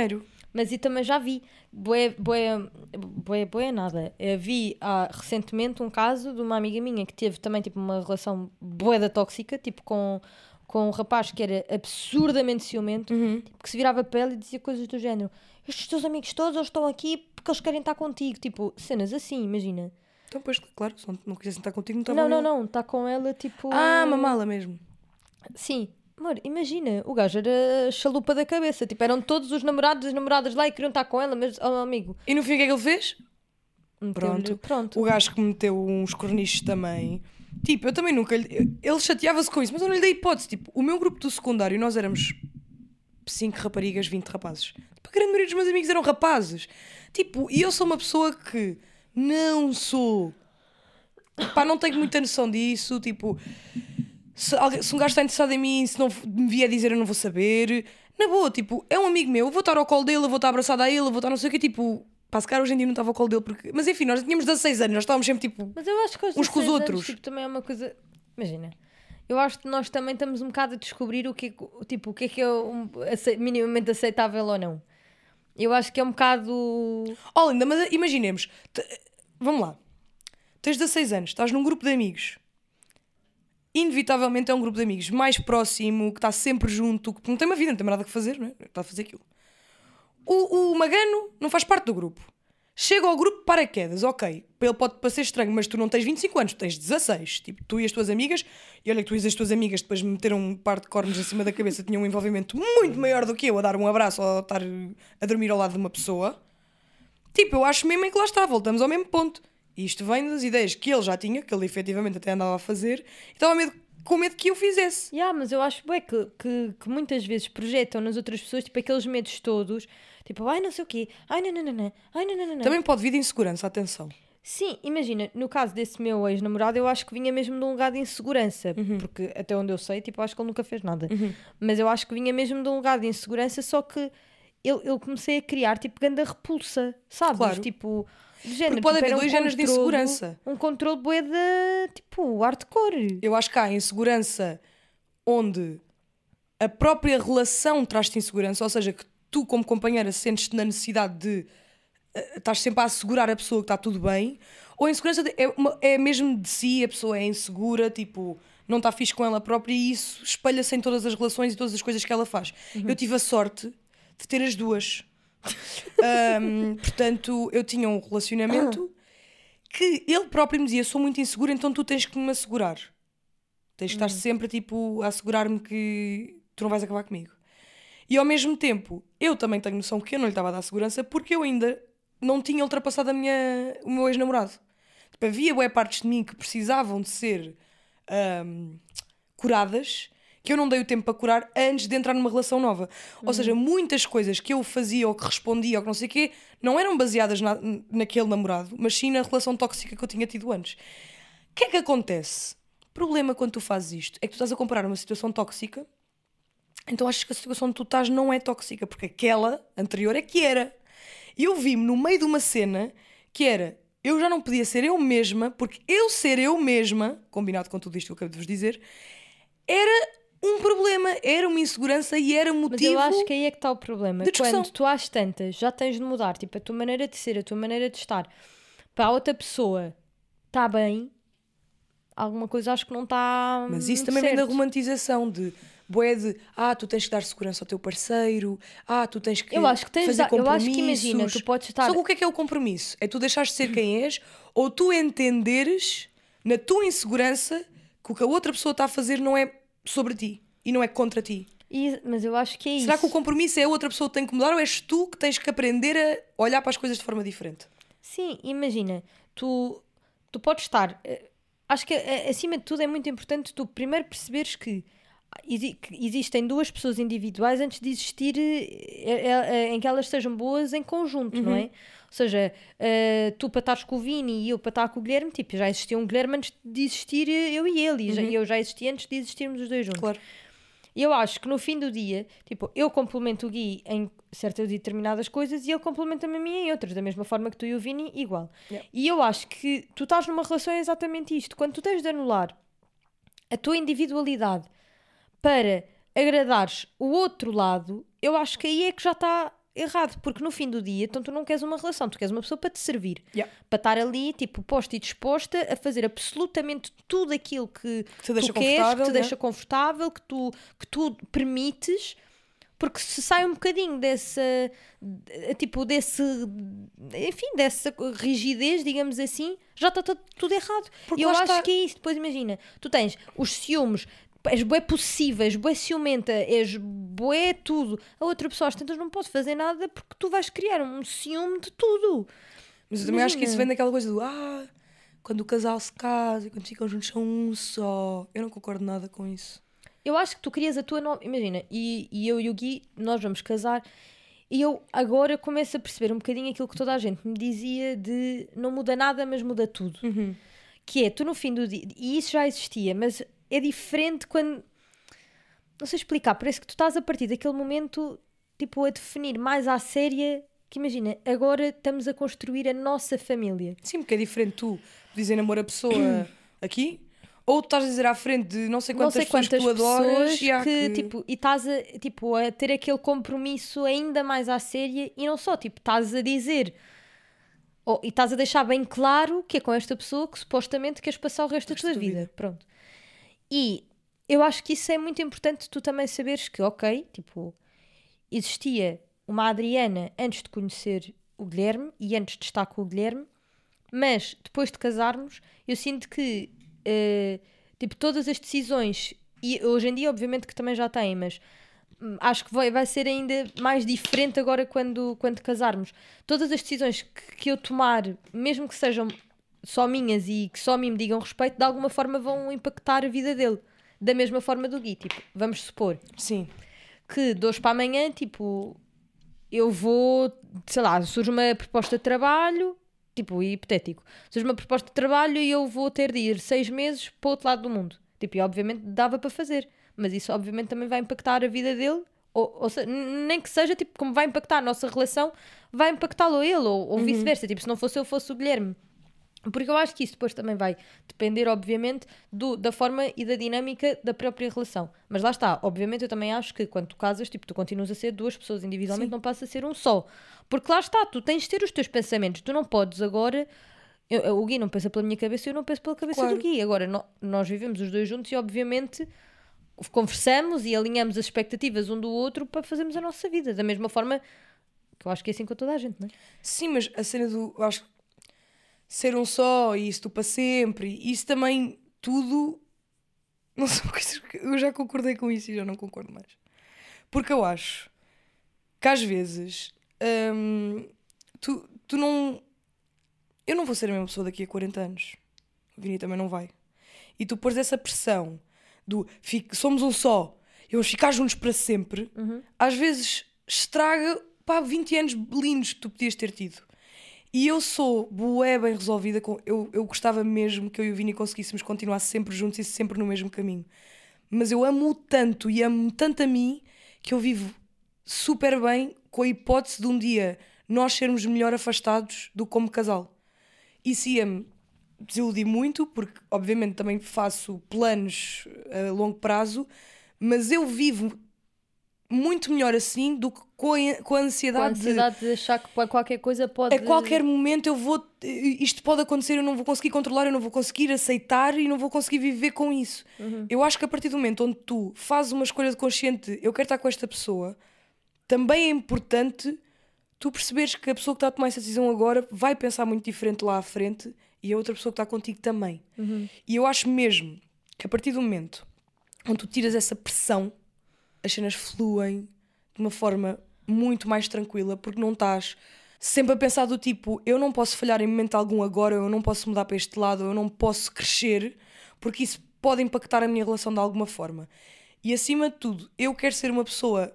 Mas e também já vi, bué, bué, bué, bué nada. Eu vi ah, recentemente um caso de uma amiga minha que teve também tipo uma relação bué da tóxica, tipo com, com um rapaz que era absurdamente ciumento, Uhum. tipo, que se virava para ela e dizia coisas do género: estes teus amigos todos eles estão aqui porque eles querem estar contigo. Tipo, cenas assim, imagina. Então, pois, claro, se não, não quisessem estar contigo, não Não, estavam... não, não, está com ela tipo. Ah, mamala mesmo. Sim. Amor, imagina, o gajo era chalupa da cabeça. Tipo, eram todos os namorados e as namoradas lá e queriam estar com ela, mas, oh, amigo. E no fim o que é que ele fez? meteu-lhe- Pronto. Pronto. O gajo que meteu uns cornichos também. Tipo, eu também nunca lhe... Ele chateava-se com isso, mas eu não lhe dei hipótese. Tipo, o meu grupo do secundário, nós éramos cinco raparigas, vinte rapazes. Tipo, a grande maioria dos meus amigos eram rapazes. Tipo, e eu sou uma pessoa que não sou... Pá, não tenho muita noção disso. Tipo, se, alguém- se um gajo está interessado em mim, se não me vier dizer, eu não vou saber. Na boa, tipo, é um amigo meu, eu vou estar ao colo dele, eu vou estar abraçada a ele, eu vou estar não sei o quê, tipo... Pá, se calhar hoje em dia não estava ao colo dele, porque... Mas enfim, nós tínhamos dezasseis anos, nós estávamos sempre tipo... Mas eu acho que aos uns com os dezasseis anos, outros. tipo, também é uma coisa. Imagina, eu acho que nós também estamos um bocado a descobrir o que é, que- tipo, o que é que é um, ace- minimamente aceitável ou não. Eu acho que é um bocado. Oh, Linda, mas imaginemos, te- vamos lá, tens dezasseis anos, estás num grupo de amigos, inevitavelmente é um grupo de amigos mais próximo, que está sempre junto, que não tem uma vida, não tem mais nada que fazer, não é? Está a fazer aquilo. O, o Magano não faz parte do grupo. Chega ao grupo de paraquedas, ok. Ele pode parecer estranho, mas tu não tens vinte e cinco anos, tu tens dezasseis. Tipo, tu e as tuas amigas, e olha que tu e as tuas amigas depois me meteram um par de cornos acima da cabeça, tinham um envolvimento muito maior do que eu, a dar um abraço ou a estar a dormir ao lado de uma pessoa. Tipo, eu acho mesmo é que lá está, voltamos ao mesmo ponto. E isto vem das ideias que ele já tinha, que ele efetivamente até andava a fazer, e estava medo, com medo que eu fizesse. Yeah, mas eu acho bué, que, que, que muitas vezes projetam nas outras pessoas tipo, aqueles medos todos, tipo, ai não sei o quê, ai não, não, não, não, ai não, não, não, não. Também pode vir de insegurança, atenção. Sim, imagina, no caso desse meu ex-namorado, eu acho que vinha mesmo de um lugar de insegurança, porque até onde eu sei, tipo, acho que ele nunca fez nada. Mas eu acho que vinha mesmo de um lugar de insegurança, só que eu, eu comecei a criar, tipo, ganda repulsa, sabes? Claro. Tipo, de género, pode tipo, haver era um dois géneros de controlo- insegurança. Um controle bué de, tipo, hardcore. Eu acho que há insegurança onde a própria relação traz-te insegurança, ou seja, que tu, como companheira, sentes-te na necessidade de uh, estás sempre a assegurar a pessoa que está tudo bem, ou a insegurança de- é, uma- é mesmo de si, a pessoa é insegura, tipo, não está fixe com ela própria e isso espalha-se em todas as relações e todas as coisas que ela faz. Eu tive a sorte de ter as duas. Ahm, portanto, eu tinha um relacionamento que ele próprio me dizia: sou muito insegura, então tu tens que me assegurar. Tens que estar sempre tipo, a assegurar-me que tu não vais acabar comigo. E ao mesmo tempo, eu também tenho noção que eu não lhe estava a dar segurança porque eu ainda não tinha ultrapassado a minha, o meu ex-namorado. Tipo, havia bué partes de mim que precisavam de ser ahm, curadas, que eu não dei o tempo para curar antes de entrar numa relação nova. Ou seja, muitas coisas que eu fazia ou que respondia ou que não sei o quê não eram baseadas na, naquele namorado, mas sim na relação tóxica que eu tinha tido antes. O que é que acontece? O problema quando tu fazes isto é que tu estás a comparar uma situação tóxica, então achas que a situação que tu estás não é tóxica, porque aquela anterior é que era. E eu vi-me no meio de uma cena que era: eu já não podia ser eu mesma, porque eu ser eu mesma, combinado com tudo isto que eu acabo de vos dizer, era um problema, era uma insegurança e era motivo. Mas eu acho que aí é que está o problema. de discussão. Quando tu às tantas já tens de mudar, tipo, a tua maneira de ser, a tua maneira de estar, para a outra pessoa está bem, alguma coisa acho que não está. Mas isso muito também vem da certo. romantização de bué de ah, tu tens que dar segurança ao teu parceiro, ah, tu tens que Eu acho que tens fazer de dar- eu compromissos. acho que imagina, tu podes estar- Só que o que é que é o compromisso? É tu deixares de ser quem és ou tu entenderes na tua insegurança que o que a outra pessoa está a fazer não é sobre ti e não é contra ti. E- mas eu acho que é Será isso. que o compromisso é a outra pessoa que tem que mudar ou és tu que tens que aprender a olhar para as coisas de forma diferente? Sim, imagina, tu, tu podes estar. eh, Acho que eh, acima de tudo é muito importante tu primeiro perceberes que, exi- que existem duas pessoas individuais antes de existir eh, eh, eh, em que elas sejam boas em conjunto, não é? Ou seja, eh, tu para estares com o Vini e eu para estar com o Guilherme, tipo, já existia um Guilherme antes de existir eh, eu e ele, e já- eu já existia antes de existirmos os dois juntos. Claro. E eu acho que no fim do dia, tipo, eu complemento o Gui em certas e determinadas coisas e ele complementa-me a mim em outras, da mesma forma que tu e o Vini, igual. Yeah. E eu acho que tu estás numa relação é exatamente isto. Quando tu tens de anular a tua individualidade para agradares o outro lado, eu acho que aí é que já está errado, porque no fim do dia, então tu não queres uma relação, tu queres uma pessoa para te servir, Yeah. para estar ali, tipo, posta e disposta a fazer absolutamente tudo aquilo que, Que te deixa tu queres, que confortável, te né? deixa confortável, que tu, que tu permites, porque se sai um bocadinho dessa, tipo, desse, enfim, dessa rigidez, digamos assim, já está tudo, tudo errado. Porque E eu lá acho está- que é isso. Depois imagina, tu tens os ciúmes, és bué possível, és bué ciumenta, és bué tudo. A outra pessoa às tantas não pode fazer nada porque tu vais criar um ciúme de tudo. Mas eu também acho que isso Imagina. vem daquela coisa do ah, quando o casal se casa e quando ficam juntos são um só. Eu não concordo nada com isso. Eu acho que tu querias a tua nova... Imagina, e, e eu e o Gui, nós vamos casar e eu agora começo a perceber um bocadinho aquilo que toda a gente me dizia de não muda nada, mas muda tudo. Que é, tu no fim do dia... E isso já existia, mas é diferente quando... Não sei explicar, parece que tu estás a partir daquele momento, tipo, a definir mais à séria que imagina, agora estamos a construir a nossa família. Sim, porque é diferente tu dizer namoro a pessoa aqui, ou tu estás a dizer à frente de não sei quantas, não sei pessoas quantas que tu adoras pessoas e há que, que... tipo, e estás a, tipo, a ter aquele compromisso ainda mais à séria e não só, tipo, estás a dizer ou, e estás a deixar bem claro que é com esta pessoa que supostamente queres passar o resto da tua da vida. vida. Pronto. E eu acho que isso é muito importante tu também saberes que, ok, tipo, existia uma Adriana antes de conhecer o Guilherme e antes de estar com o Guilherme, mas depois de casarmos, eu sinto que uh, tipo, todas as decisões, e hoje em dia obviamente que também já têm, mas hum, acho que vai, vai ser ainda mais diferente agora quando, quando casarmos. Todas as decisões que, que eu tomar, mesmo que sejam só minhas e que só a mim me digam respeito, de alguma forma vão impactar a vida dele. Da mesma forma do Gui, tipo, vamos supor Sim. que de hoje para amanhã, tipo, eu vou, sei lá, surge uma proposta de trabalho, tipo, hipotético, surge uma proposta de trabalho e eu vou ter de ir seis meses para o outro lado do mundo. Tipo, e obviamente dava para fazer, mas isso obviamente também vai impactar a vida dele, ou, ou seja, nem que seja, tipo, como vai impactar a nossa relação, vai impactá-lo a ele, ou, ou vice-versa, tipo, se não fosse eu, fosse o Guilherme. Porque eu acho que isso depois também vai depender, obviamente, do, da forma e da dinâmica da própria relação. Mas lá está, obviamente eu também acho que quando tu casas, tipo, tu continuas a ser duas pessoas individualmente, Sim. não passa a ser um só. Porque lá está, tu tens de ter os teus pensamentos, tu não podes agora... Eu, eu- o Gui não pensa pela minha cabeça e eu não penso pela cabeça Claro. do Gui. Agora, no- nós vivemos os dois juntos e obviamente conversamos e alinhamos as expectativas um do outro para fazermos a nossa vida. Da mesma forma que eu acho que é assim com toda a gente, não é? Sim, mas a cena do... Eu acho que ser um só e isso tu para sempre, isso também tudo... Não são coisas que... Eu já concordei com isso e já não concordo mais. Porque eu acho que às vezes hum, tu, tu não... Eu não vou ser a mesma pessoa daqui a quarenta anos. O Vini também não vai. E tu pôres essa pressão do fico, somos um só e vamos ficar juntos para sempre, às vezes estraga pá, vinte anos lindos que tu podias ter tido. E eu sou bué bem resolvida com... Eu, eu gostava mesmo que eu e o Vini conseguíssemos continuar sempre juntos e sempre no mesmo caminho. Mas eu amo-o tanto e amo tanto a mim que eu vivo super bem com a hipótese de um dia nós sermos melhor afastados do que como casal. Isso ia-me desiludir muito, porque obviamente também faço planos a longo prazo, mas eu vivo muito melhor assim do que com a, com a Com a ansiedade, ansiedade de achar que qualquer coisa pode... de a qualquer momento eu vou, isto pode acontecer, eu não vou conseguir controlar, eu não vou conseguir aceitar e não vou conseguir viver com isso. Eu acho que a partir do momento onde tu fazes uma escolha de consciente, eu quero estar com esta pessoa, também é importante tu perceberes que a pessoa que está a tomar essa decisão agora vai pensar muito diferente lá à frente e a outra pessoa que está contigo também. E eu acho mesmo que a partir do momento onde tu tiras essa pressão, as cenas fluem de uma forma muito mais tranquila, porque não estás sempre a pensar do tipo, eu não posso falhar em momento algum agora, eu não posso mudar para este lado, eu não posso crescer, porque isso pode impactar a minha relação de alguma forma. E acima de tudo, eu quero ser uma pessoa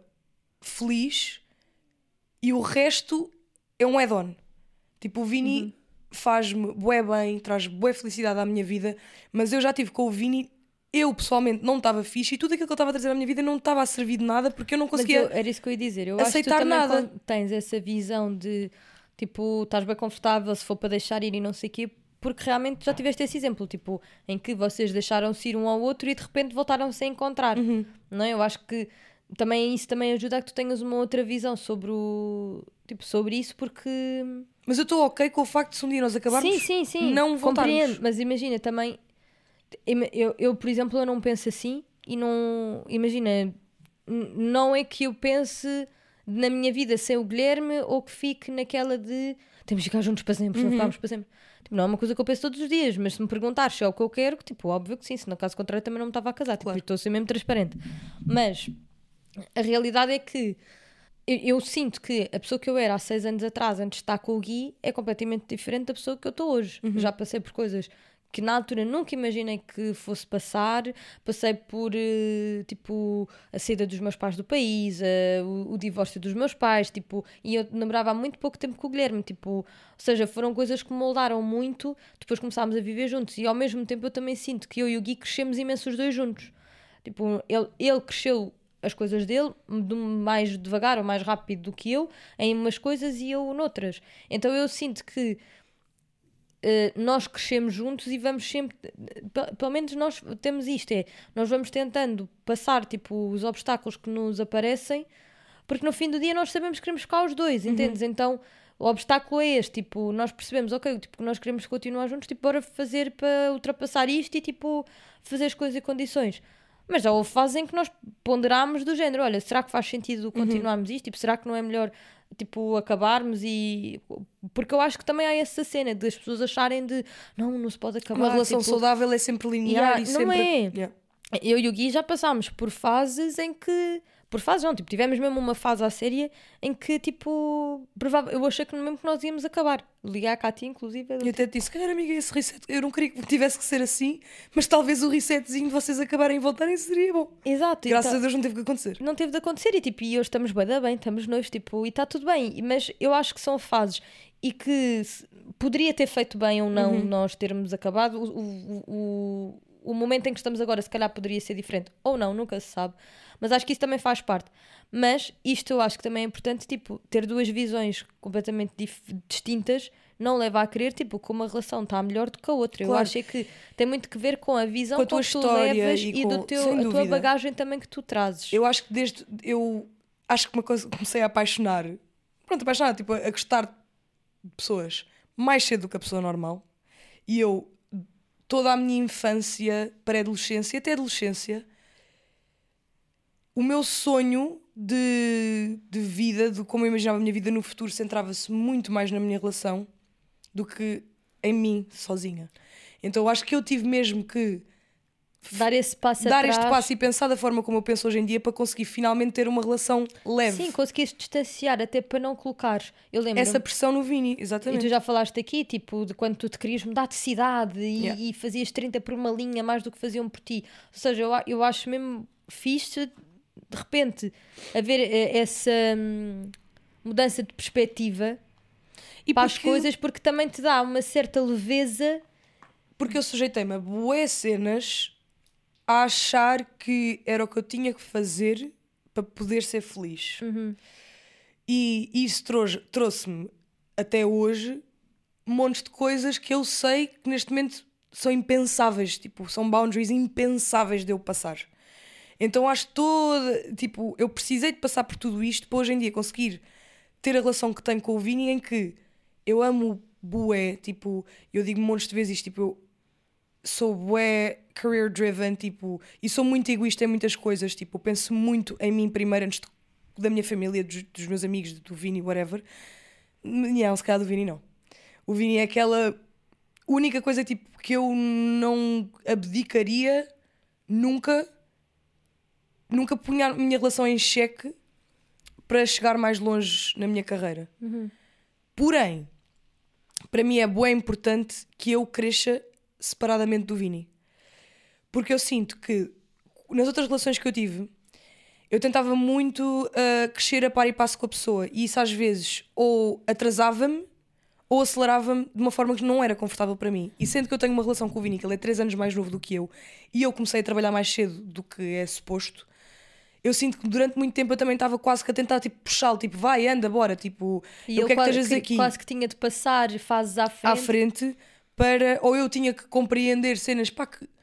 feliz e o resto é um add-on. Tipo, o Vini Uhum. faz-me bué bem, traz bué felicidade à minha vida, mas eu já tive com o Vini, eu pessoalmente não estava fixe e tudo aquilo que ele estava a trazer à minha vida não estava a servir de nada porque eu não Mas conseguia... eu- era isso que eu ia dizer. Eu acho que tu aceitar também nada. con- tens essa visão de tipo, estás bem confortável se for para deixar ir e não sei o quê, porque realmente já tiveste esse exemplo, tipo, em que vocês deixaram-se ir um ao outro e de repente voltaram-se a encontrar. Uhum. Não é? Eu acho que também isso também ajuda a que tu tenhas uma outra visão sobre o... Tipo, sobre isso, porque... Mas eu estou ok com o facto de se um dia nós acabarmos, sim, sim, sim, não voltarmos. compreendo, mas imagina também... Eu, eu, eu, por exemplo, eu não penso assim e não... Imagina, não é que eu pense na minha vida sem o Guilherme ou que fique naquela de temos de ficar juntos para sempre, se não ficarmos para sempre. Tipo, não é uma coisa que eu penso todos os dias, mas se me perguntares se é o que eu quero, tipo, óbvio que sim, se no caso contrário também não me estava a casar, tipo, Claro. estou a ser mesmo transparente. Mas a realidade é que eu, eu sinto que a pessoa que eu era há seis anos atrás, antes de estar com o Gui, é completamente diferente da pessoa que eu estou hoje. Já passei por coisas que na altura nunca imaginei que fosse passar. Passei por, uh, tipo, a saída dos meus pais do país, uh, o, o divórcio dos meus pais, tipo, e eu namorava há muito pouco tempo com o Guilherme, tipo, ou seja, foram coisas que me moldaram muito, depois começámos a viver juntos, e ao mesmo tempo eu também sinto que eu e o Gui crescemos imenso os dois juntos. Tipo, ele, ele cresceu as coisas dele de mais devagar ou mais rápido do que eu, em umas coisas e eu noutras. Então eu sinto que Uh, nós crescemos juntos e vamos sempre, p- pelo menos nós temos isto, é, nós vamos tentando passar tipo os obstáculos que nos aparecem, porque no fim do dia nós sabemos que queremos ficar os dois, entendes? Então o obstáculo é este, tipo, nós percebemos, ok, tipo, nós queremos continuar juntos, tipo, bora fazer para ultrapassar isto e tipo, fazer as coisas e condições. Mas já houve fases em que nós ponderámos do género, olha, será que faz sentido continuarmos isto? Tipo, será que não é melhor, tipo, acabarmos e... Porque eu acho que também há essa cena de as pessoas acharem de não, não se pode acabar. Uma relação tipo... saudável é sempre linear Yeah, e não sempre... é. Yeah. Eu e o Gui já passámos por fases em que... Por fases não, tipo, tivemos mesmo uma fase à séria em que, tipo, provável, eu achei que mesmo que nós íamos acabar. Liguei à Cátia, inclusive. E até te disse, cara, amiga, esse reset, eu não queria que tivesse que ser assim, mas talvez o resetzinho de vocês acabarem e voltarem seria bom. Exato. Graças então, a Deus não teve que acontecer. não teve de acontecer e, tipo, e hoje estamos bem, bem, estamos noivos, tipo, e está tudo bem. Mas eu acho que são fases e que se, poderia ter feito bem ou não Uhum. nós termos acabado. O, o, o, o momento em que estamos agora, se calhar, poderia ser diferente ou não, nunca se sabe. Mas acho que isso também faz parte. Mas isto eu acho que também é importante, tipo, ter duas visões completamente dif- distintas não leva a crer, tipo, que uma relação está melhor do que a outra. Eu Claro. acho é que tem muito que ver com a visão Com a tua que tu história levas e e, com- do teu, sem a tua dúvida. bagagem também que tu trazes. Eu acho que desde... Eu acho que uma coisa comecei a apaixonar... Pronto, apaixonar, tipo, a gostar de pessoas mais cedo do que a pessoa normal. E eu, toda a minha infância, pré-adolescência, até adolescência, o meu sonho de, de vida, de como eu imaginava a minha vida no futuro, centrava-se muito mais na minha relação do que em mim, sozinha. Então eu acho que eu tive mesmo que Dar esse passo dar atrás. este passo e pensar da forma como eu penso hoje em dia para conseguir finalmente ter uma relação leve. Sim, conseguiste distanciar até para não colocares. Eu lembro. Essa pressão no Vini, E exatamente. tu já falaste aqui, tipo, de quando tu te querias mudar de cidade e, Yeah. e fazias trinta por uma linha mais do que faziam por ti. Ou seja, eu, a- eu acho mesmo fixe, de repente, haver eh, essa hum, mudança de perspectiva E para as porque- coisas, porque também te dá uma certa leveza. Porque eu sujeitei-me a bué cenas a achar que era o que eu tinha que fazer para poder ser feliz. E isso trouxe- trouxe-me até hoje montes de coisas que eu sei que neste momento são impensáveis, tipo, são boundaries impensáveis de eu passar. Então acho toda, tipo, eu precisei de passar por tudo isto para hoje em dia conseguir ter a relação que tenho com o Vini, em que eu amo bué, tipo, eu digo montes de vezes isto, tipo, eu sou bué career driven, tipo, e sou muito egoísta em muitas coisas, tipo, eu penso muito em mim primeiro antes de- da minha família, dos, dos meus amigos, do Vini, whatever. Não, se calhar do Vini não. O Vini é aquela única coisa, tipo, que eu não abdicaria nunca, nunca punha a minha relação em xeque para chegar mais longe na minha carreira. Porém, para mim é bué importante que eu cresça separadamente do Vini. Porque eu sinto que nas outras relações que eu tive, eu tentava muito uh, crescer a par e passo com a pessoa, e isso às vezes ou atrasava-me ou acelerava-me de uma forma que não era confortável para mim. E sendo que eu tenho uma relação com o Vini, que ele é três anos mais novo do que eu, e eu comecei a trabalhar mais cedo do que é suposto, eu sinto que durante muito tempo eu também estava quase que a tentar tipo, puxá-lo, tipo, vai, anda, bora, tipo, E eu eu quero que quase, estejas aqui quase que tinha de passar fases à frente. à frente, para, ou eu tinha que compreender cenas, pá, que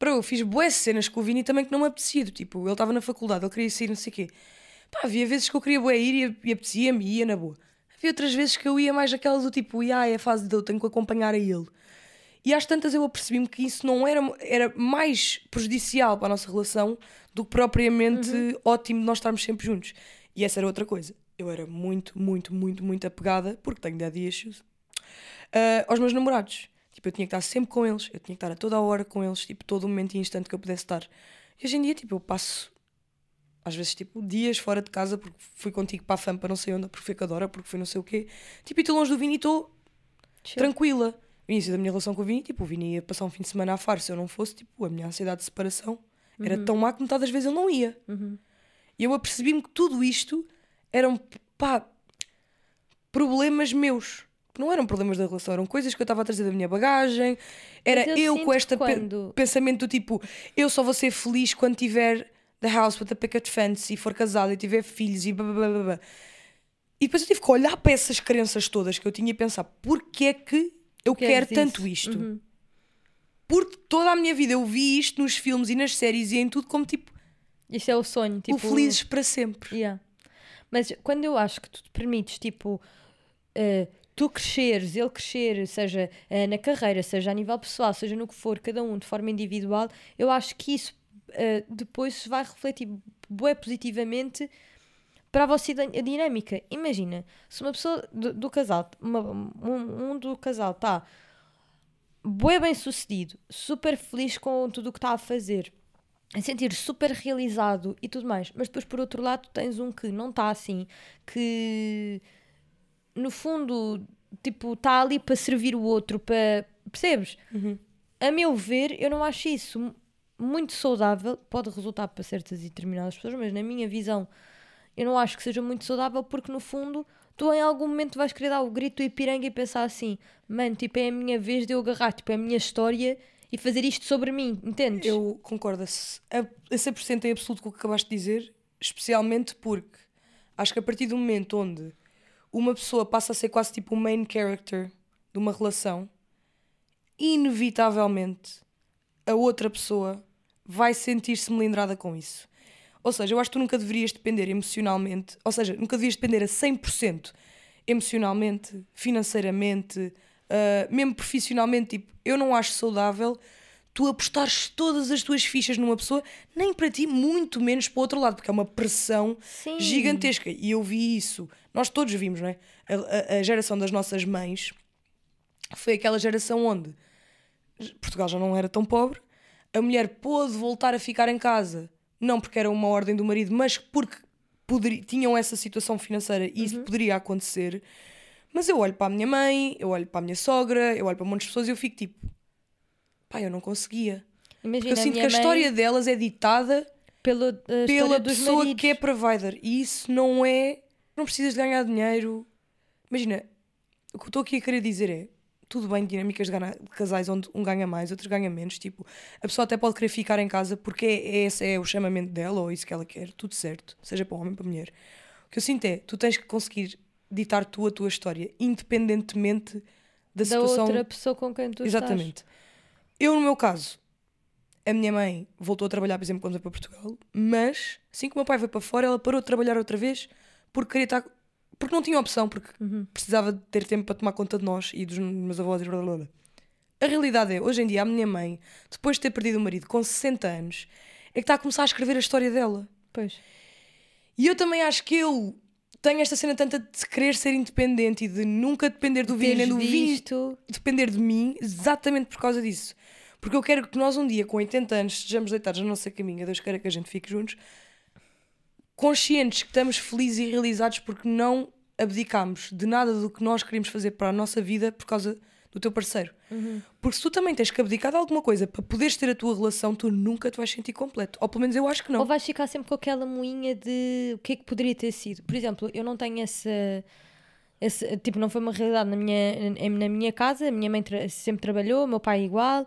Para eu fiz boas cenas com o Vini também que não me apetecia. Tipo, ele estava na faculdade, ele queria sair, não sei o quê. Pá, havia vezes que eu queria bué ir e, e apetecia-me e ia na boa. Havia outras vezes que eu ia mais aquela do tipo, ah, é a fase de eu tenho que acompanhar a ele. E às tantas eu apercebi-me que isso não era, era mais prejudicial para a nossa relação do que propriamente uhum. ótimo de nós estarmos sempre juntos. E essa era outra coisa. Eu era muito, muito, muito, muito apegada, porque tenho daddy issues, uh, aos meus namorados. Tipo, eu tinha que estar sempre com eles, eu tinha que estar a toda a hora com eles, tipo, todo o momento e instante que eu pudesse estar. E hoje em dia, tipo, eu passo, às vezes, tipo, dias fora de casa, porque fui contigo para a fama, para não sei onde, porque foi Cadora, porque foi não sei o quê. Tipo, e estou longe do Vini e estou tranquila. No início da minha relação com o Vini, tipo, o Vini ia passar um fim de semana a Faro, se eu não fosse, tipo, a minha ansiedade de separação uhum. era tão má que metade das vezes ele não ia. Uhum. E eu apercebi-me que tudo isto eram, pá, problemas meus. Não eram problemas da relação, eram coisas que eu estava a trazer da minha bagagem. Era eu, eu com este quando... pe- pensamento do tipo, eu só vou ser feliz quando tiver the house with a picket fence e for casado e tiver filhos e blá blá blá blá. E depois eu tive que olhar para essas crenças todas que eu tinha e pensar, porquê é que eu que quero tanto isto? Uhum. Porque toda a minha vida eu vi isto nos filmes e nas séries e em tudo como tipo... Isso é o sonho. Tipo... O felizes para sempre. Yeah. Mas quando eu acho que tu te permites, tipo... Uh, tu cresceres, ele crescer, seja uh, na carreira, seja a nível pessoal, seja no que for, cada um de forma individual, eu acho que isso uh, depois se vai refletir bué positivamente para a vossa dinâmica. Imagina, se uma pessoa do, do casal, uma, um, um do casal está bué bem sucedido, super feliz com tudo o que está a fazer, a sentir super realizado e tudo mais, mas depois por outro lado tens um que não está assim, que no fundo tipo está ali para servir o outro, para, percebes? Uhum. A meu ver, eu não acho isso muito saudável. Pode resultar para certas e determinadas pessoas, mas na minha visão eu não acho que seja muito saudável, porque no fundo tu em algum momento vais querer dar o grito do Ipiranga e pensar assim, mano, tipo é a minha vez de eu agarrar, tipo é a minha história e fazer isto sobre mim, entendes? Eu concordo a cem por cento em absoluto com o que acabaste de dizer, especialmente porque acho que a partir do momento onde uma pessoa passa a ser quase tipo o main character de uma relação, inevitavelmente a outra pessoa vai sentir-se melindrada com isso. Ou seja, eu acho que tu nunca deverias depender emocionalmente, ou seja, nunca deverias depender a cem por cento emocionalmente, financeiramente, uh, mesmo profissionalmente. Tipo, eu não acho saudável tu apostares todas as tuas fichas numa pessoa, nem para ti, muito menos para o outro lado, porque é uma pressão Sim. gigantesca. E eu vi isso, nós todos vimos, não é? A, a, a geração das nossas mães foi aquela geração onde Portugal já não era tão pobre, a mulher pôde voltar a ficar em casa, não porque era uma ordem do marido, mas porque poderia, tinham essa situação financeira e isso uhum. poderia acontecer. Mas eu olho para a minha mãe, eu olho para a minha sogra, eu olho para um monte de pessoas e eu fico tipo, pá, eu não conseguia. Imagina, porque eu sinto que a história delas é ditada pela, pela pessoa maridos. que é provider. E isso não é... Não precisas de ganhar dinheiro. Imagina, o que eu estou aqui a querer dizer é, tudo bem, dinâmicas de, ganha, de casais onde um ganha mais, outro ganha menos. Tipo, a pessoa até pode querer ficar em casa porque é, esse é o chamamento dela ou isso que ela quer. Tudo certo. Seja para o homem ou para a mulher. O que eu sinto é, tu tens que conseguir ditar tu a tua história, independentemente da, da situação... outra pessoa com quem tu Exatamente. estás. Eu, no meu caso, a minha mãe voltou a trabalhar, por exemplo, quando veio para Portugal, mas assim que o meu pai veio para fora, ela parou de trabalhar outra vez porque queria estar... porque não tinha opção, porque uhum. precisava de ter tempo para tomar conta de nós e dos meus avós e blá blá blá. A realidade é, hoje em dia, a minha mãe, depois de ter perdido o marido com sessenta anos, é que está a começar a escrever a história dela. Pois. E eu também acho que eu tenho esta cena tanta de querer ser independente e de nunca depender do Vini nem do Vini, depender de mim, exatamente por causa disso. Porque eu quero que nós um dia, com oitenta anos, estejamos deitados na nossa caminha, Deus queira que a gente fique juntos, conscientes que estamos felizes e realizados porque não abdicamos de nada do que nós queríamos fazer para a nossa vida por causa do teu parceiro. Uhum. Porque se tu também tens que abdicar de alguma coisa para poderes ter a tua relação, tu nunca te vais sentir completo. Ou pelo menos eu acho que não. Ou vais ficar sempre com aquela moinha de o que é que poderia ter sido. Por exemplo, eu não tenho essa... esse, tipo, não foi uma realidade na minha, na minha casa. A minha mãe tra- sempre trabalhou, o meu pai igual.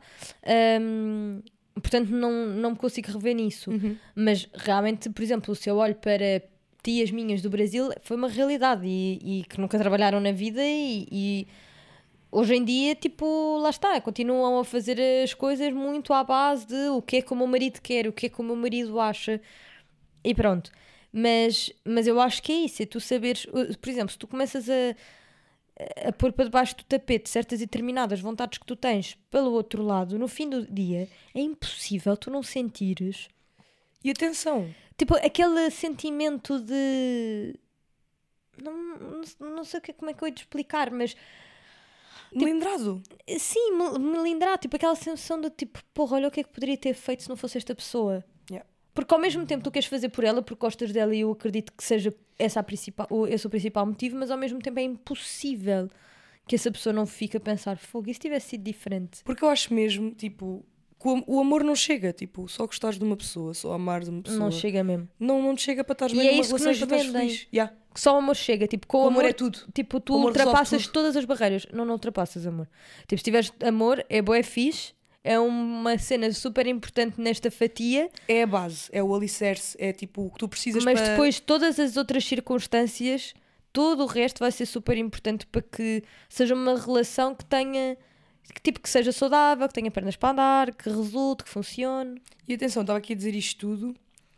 Um, portanto, não, não me consigo rever nisso. Uhum. Mas realmente, por exemplo, se eu olho para tias minhas do Brasil, foi uma realidade. E, e que nunca trabalharam na vida e... e hoje em dia, tipo, lá está, continuam a fazer as coisas muito à base de o que é que o meu marido quer, o que é que o meu marido acha, e pronto. Mas, mas eu acho que é isso, é tu saberes, por exemplo, se tu começas a, a pôr para debaixo do tapete certas e determinadas vontades que tu tens pelo outro lado, no fim do dia, é impossível tu não sentires... E atenção... Tipo, aquele sentimento de... Não, não, não sei o que, como é que eu ia te explicar, mas... Tipo, melindrado. Sim, melindrado. Tipo, aquela sensação de tipo, porra, olha o que é que poderia ter feito se não fosse esta pessoa. Yeah. Porque ao mesmo tempo tu queres fazer por ela, porque gostas dela e eu acredito que seja essa a principal, esse o principal motivo, mas ao mesmo tempo é impossível que essa pessoa não fique a pensar, fogo, e se tivesse sido diferente? Porque eu acho mesmo, tipo... O amor não chega, tipo, só gostares de uma pessoa, só amares uma pessoa. Não chega mesmo. Não, não te chega para estar E bem é numa isso que relação nos e para estar vendem. feliz. Yeah. Que só o amor chega, tipo, com o O amor, amor é tudo. Tipo, tu O amor resolve ultrapassas tudo. todas as barreiras. Não, não ultrapassas amor. Tipo, se tiveres amor, é bué fixe, é uma cena super importante nesta fatia. É a base, é o alicerce, é tipo o que tu precisas mas para... depois todas as outras circunstâncias, todo o resto vai ser super importante para que seja uma relação que tenha... Que, tipo, que seja saudável, que tenha pernas para andar, que resulte, que funcione. E atenção, estava aqui a dizer isto tudo,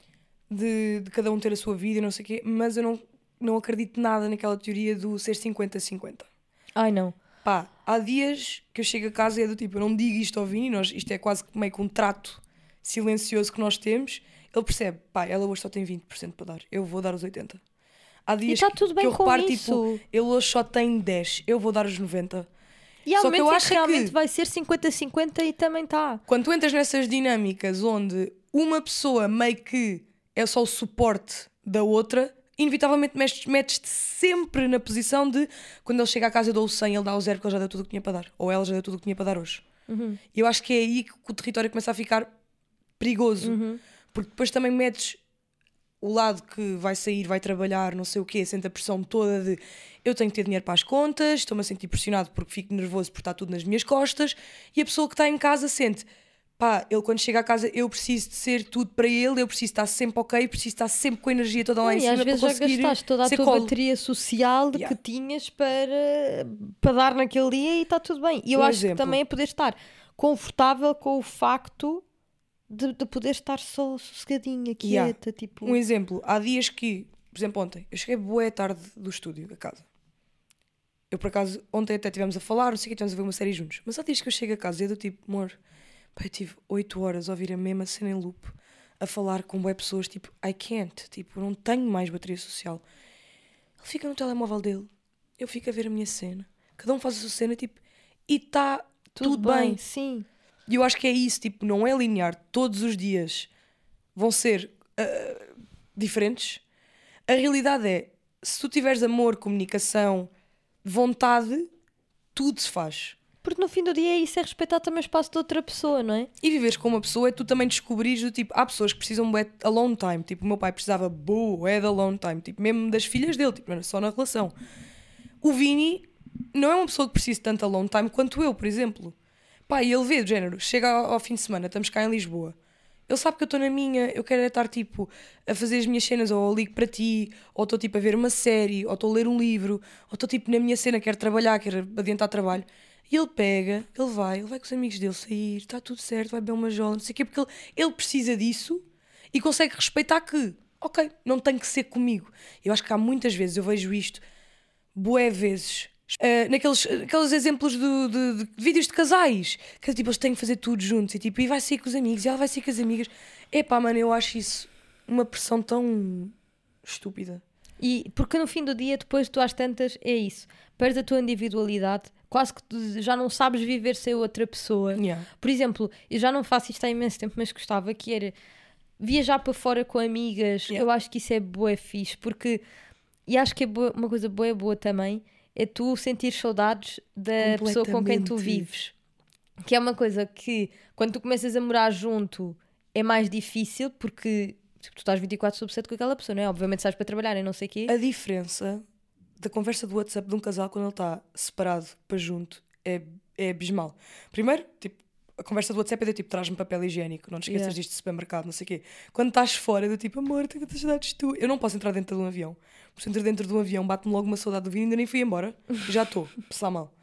de, de cada um ter a sua vida e não sei o quê, mas eu não, não acredito nada naquela teoria do ser cinquenta cinquenta. Ai, não. Pá, há dias que eu chego a casa e é do tipo, eu não digo isto ao Vini, nós, isto é quase meio que um trato silencioso que nós temos, ele percebe, pá, ela hoje só tem vinte por cento para dar, eu vou dar os oitenta por cento. Há dias e tá que, tudo bem que eu com reparo, isso. tipo, ele hoje só tem dez, eu vou dar os noventa por cento. E há Só que eu momentos em acho que realmente que vai ser cinquenta cinquenta e também está. quando tu entras nessas dinâmicas onde uma pessoa meio que é só o suporte da outra, inevitavelmente metes- metes-te sempre na posição de quando ele chega à casa eu dou o cem, ele dá o zero, porque ele já deu tudo o que tinha para dar. Ou ela já deu tudo o que tinha para dar hoje. Uhum. E eu acho que é aí que o território começa a ficar perigoso. Uhum. Porque depois também metes o lado que vai sair, vai trabalhar, não sei o quê, sente a pressão toda de eu tenho que ter dinheiro para as contas, estou-me a sentir pressionado porque fico nervoso por estar tudo nas minhas costas, e a pessoa que está em casa sente, pá, ele quando chega a casa eu preciso de ser tudo para ele, eu preciso estar sempre ok, preciso estar sempre com a energia toda lá Não, em e cima às vezes para já conseguir gastaste toda a ser tua colo. bateria social de Yeah. que tinhas para, para dar naquele dia e está tudo bem. E eu Um acho exemplo. que também é poder estar confortável com o facto de, de poder estar só sossegadinha, quieta, Yeah. tipo... Um exemplo, há dias que, por exemplo, ontem, eu cheguei bué tarde do estúdio, a casa. Eu, por acaso, ontem até estivemos a falar, não sei o que, estivemos a ver uma série juntos. Mas há dias que eu chego a casa e é do tipo, amor, pá, eu tive oito horas a ouvir a mesma cena em loop, a falar com bué pessoas, tipo, I can't, tipo, eu não tenho mais bateria social. Ele fica no telemóvel dele, eu fico a ver a minha cena, cada um faz a sua cena, tipo, e está tudo, Tudo bem, bem. sim. E eu acho que é isso, tipo, não é linear, todos os dias vão ser uh, diferentes. A realidade é, se tu tiveres amor, comunicação, vontade, tudo se faz. Porque no fim do dia isso é respeitar também o espaço de outra pessoa, não é? E viveres com uma pessoa é tu também descobrires do tipo, há pessoas que precisam de alone time, tipo, o meu pai precisava bué de alone time, tipo, mesmo das filhas dele, tipo, não era só na relação. O Vini não é uma pessoa que precisa de tanto alone time quanto eu, por exemplo. Pá, e ele vê, do género, chega ao, ao fim de semana, estamos cá em Lisboa, ele sabe que eu estou na minha, eu quero é estar tipo a fazer as minhas cenas, ou eu ligo para ti, ou estou tipo a ver uma série, ou estou a ler um livro, ou estou tipo na minha cena, quero trabalhar, quero adiantar trabalho. E ele pega, ele vai, ele vai com os amigos dele sair, está tudo certo, vai beber uma jola, não sei o quê, porque ele, ele precisa disso e consegue respeitar que, ok, não tem que ser comigo. Eu acho que há muitas vezes, eu vejo isto, bué vezes, Uh, naqueles aqueles exemplos de, de, de vídeos de casais que tipo, eles têm que fazer tudo juntos e, tipo, e vai sair com os amigos e ela vai sair com as amigas. Epá, mano, eu acho isso uma pressão tão estúpida. E porque no fim do dia, depois tu às tantas, é isso, perdes a tua individualidade, quase que tu já não sabes viver sem outra pessoa. Yeah. Por exemplo, eu já não faço isto há imenso tempo, mas gostava que era viajar para fora com amigas. Yeah. Eu acho que isso é bué fixe, porque e acho que é boa, uma coisa boa boa também é tu sentir saudades da pessoa com quem tu vives. Que é uma coisa que, quando tu começas a morar junto, é mais difícil, porque tipo, tu estás vinte e quatro sobre sete com aquela pessoa, não é? Obviamente estás para trabalhar e não sei o quê. A diferença da conversa do WhatsApp de um casal quando ele está separado para junto é, é abismal. Primeiro, tipo, a conversa do WhatsApp é do tipo, traz-me papel higiênico, não te esqueças Yeah. disto de supermercado, não sei o quê. Quando estás fora é do tipo, amor, tenho tantas saudades de tu. Eu não posso entrar dentro de um avião. Porque se entrar dentro de um avião, bate-me logo uma saudade do vinho e ainda nem fui embora. E já estou, passar mal.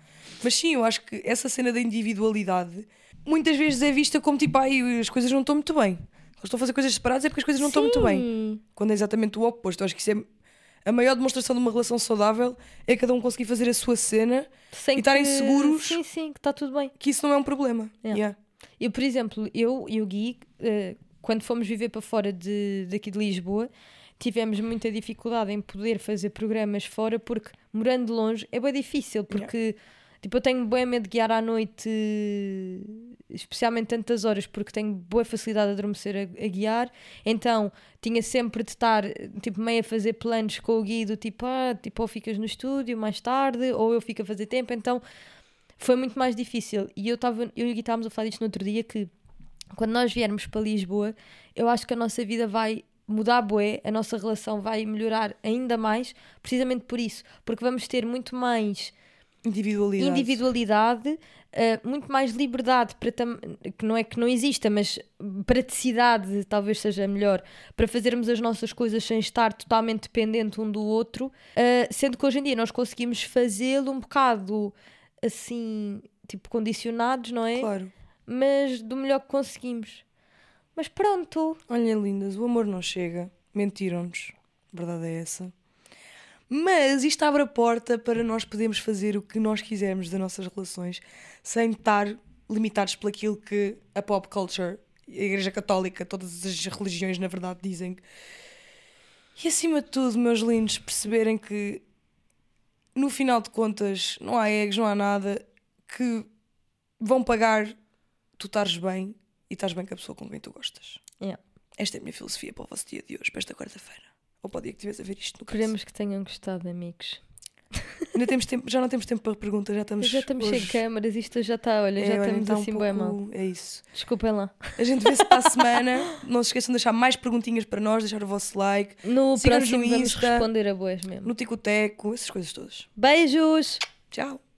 Mas sim, eu acho que essa cena da individualidade muitas vezes é vista como tipo, ai, as coisas não estão muito bem. Quando estou a fazer coisas separadas é porque as coisas não estão muito bem. Quando é exatamente o oposto. Eu acho que isso é a maior demonstração de uma relação saudável, é cada um conseguir fazer a sua cena Sem e estarem que- seguros Sim, sim, que está tudo bem. que isso não é um problema. Yeah. Yeah. Eu, por exemplo, eu e o Gui, eh, quando fomos viver para fora de, daqui de Lisboa, tivemos muita dificuldade em poder fazer programas fora, porque morando longe é bem difícil, porque tipo, eu tenho bem medo de guiar à noite, especialmente tantas horas, porque tenho boa facilidade de adormecer a, a guiar, então tinha sempre de estar tipo, meio a fazer planos com o Gui do tipo, ah, tipo, ou ficas no estúdio mais tarde, ou eu fico a fazer tempo, então foi muito mais difícil. E eu, tava, eu e o Gui estávamos a falar disto no outro dia, que quando nós viermos para Lisboa, eu acho que a nossa vida vai mudar bué, a nossa relação vai melhorar ainda mais, precisamente por isso, porque vamos ter muito mais Individualidade. individualidade, uh, muito mais liberdade para tam- que não é que não exista, mas praticidade talvez seja melhor, para fazermos as nossas coisas sem estar totalmente dependente um do outro, uh, sendo que hoje em dia nós conseguimos fazê-lo um bocado assim, tipo condicionados, não é? Claro. Mas do melhor que conseguimos. Mas pronto. Olha, lindas, o amor não chega. Mentiram-nos. A verdade é essa. Mas isto abre a porta para nós podermos fazer o que nós quisermos das nossas relações sem estar limitados por aquilo que a pop culture, a Igreja Católica, todas as religiões, na verdade, dizem. E acima de tudo, meus lindos, perceberem que no final de contas não há egos, não há nada que vão pagar tu estares bem e estás bem com a pessoa com quem tu gostas. Yeah. Esta é a minha filosofia para o vosso dia de hoje, para esta quarta-feira. Ou para o dia que estiveres a ver isto no caso. Esperemos que tenham gostado, amigos. Ainda temos tempo, já não temos tempo para perguntas, já estamos. Já estamos hoje... sem câmaras, isto já está, olha, É, já olha, estamos então assim um bem pouco- mal. É isso. Desculpem lá. A gente vê-se para a semana. Não se esqueçam de deixar mais perguntinhas para nós, deixar o vosso like, No Siga-nos próximo no vamos Insta. responder a boas mesmo. no Ticoteco, essas coisas todas. Beijos! Tchau!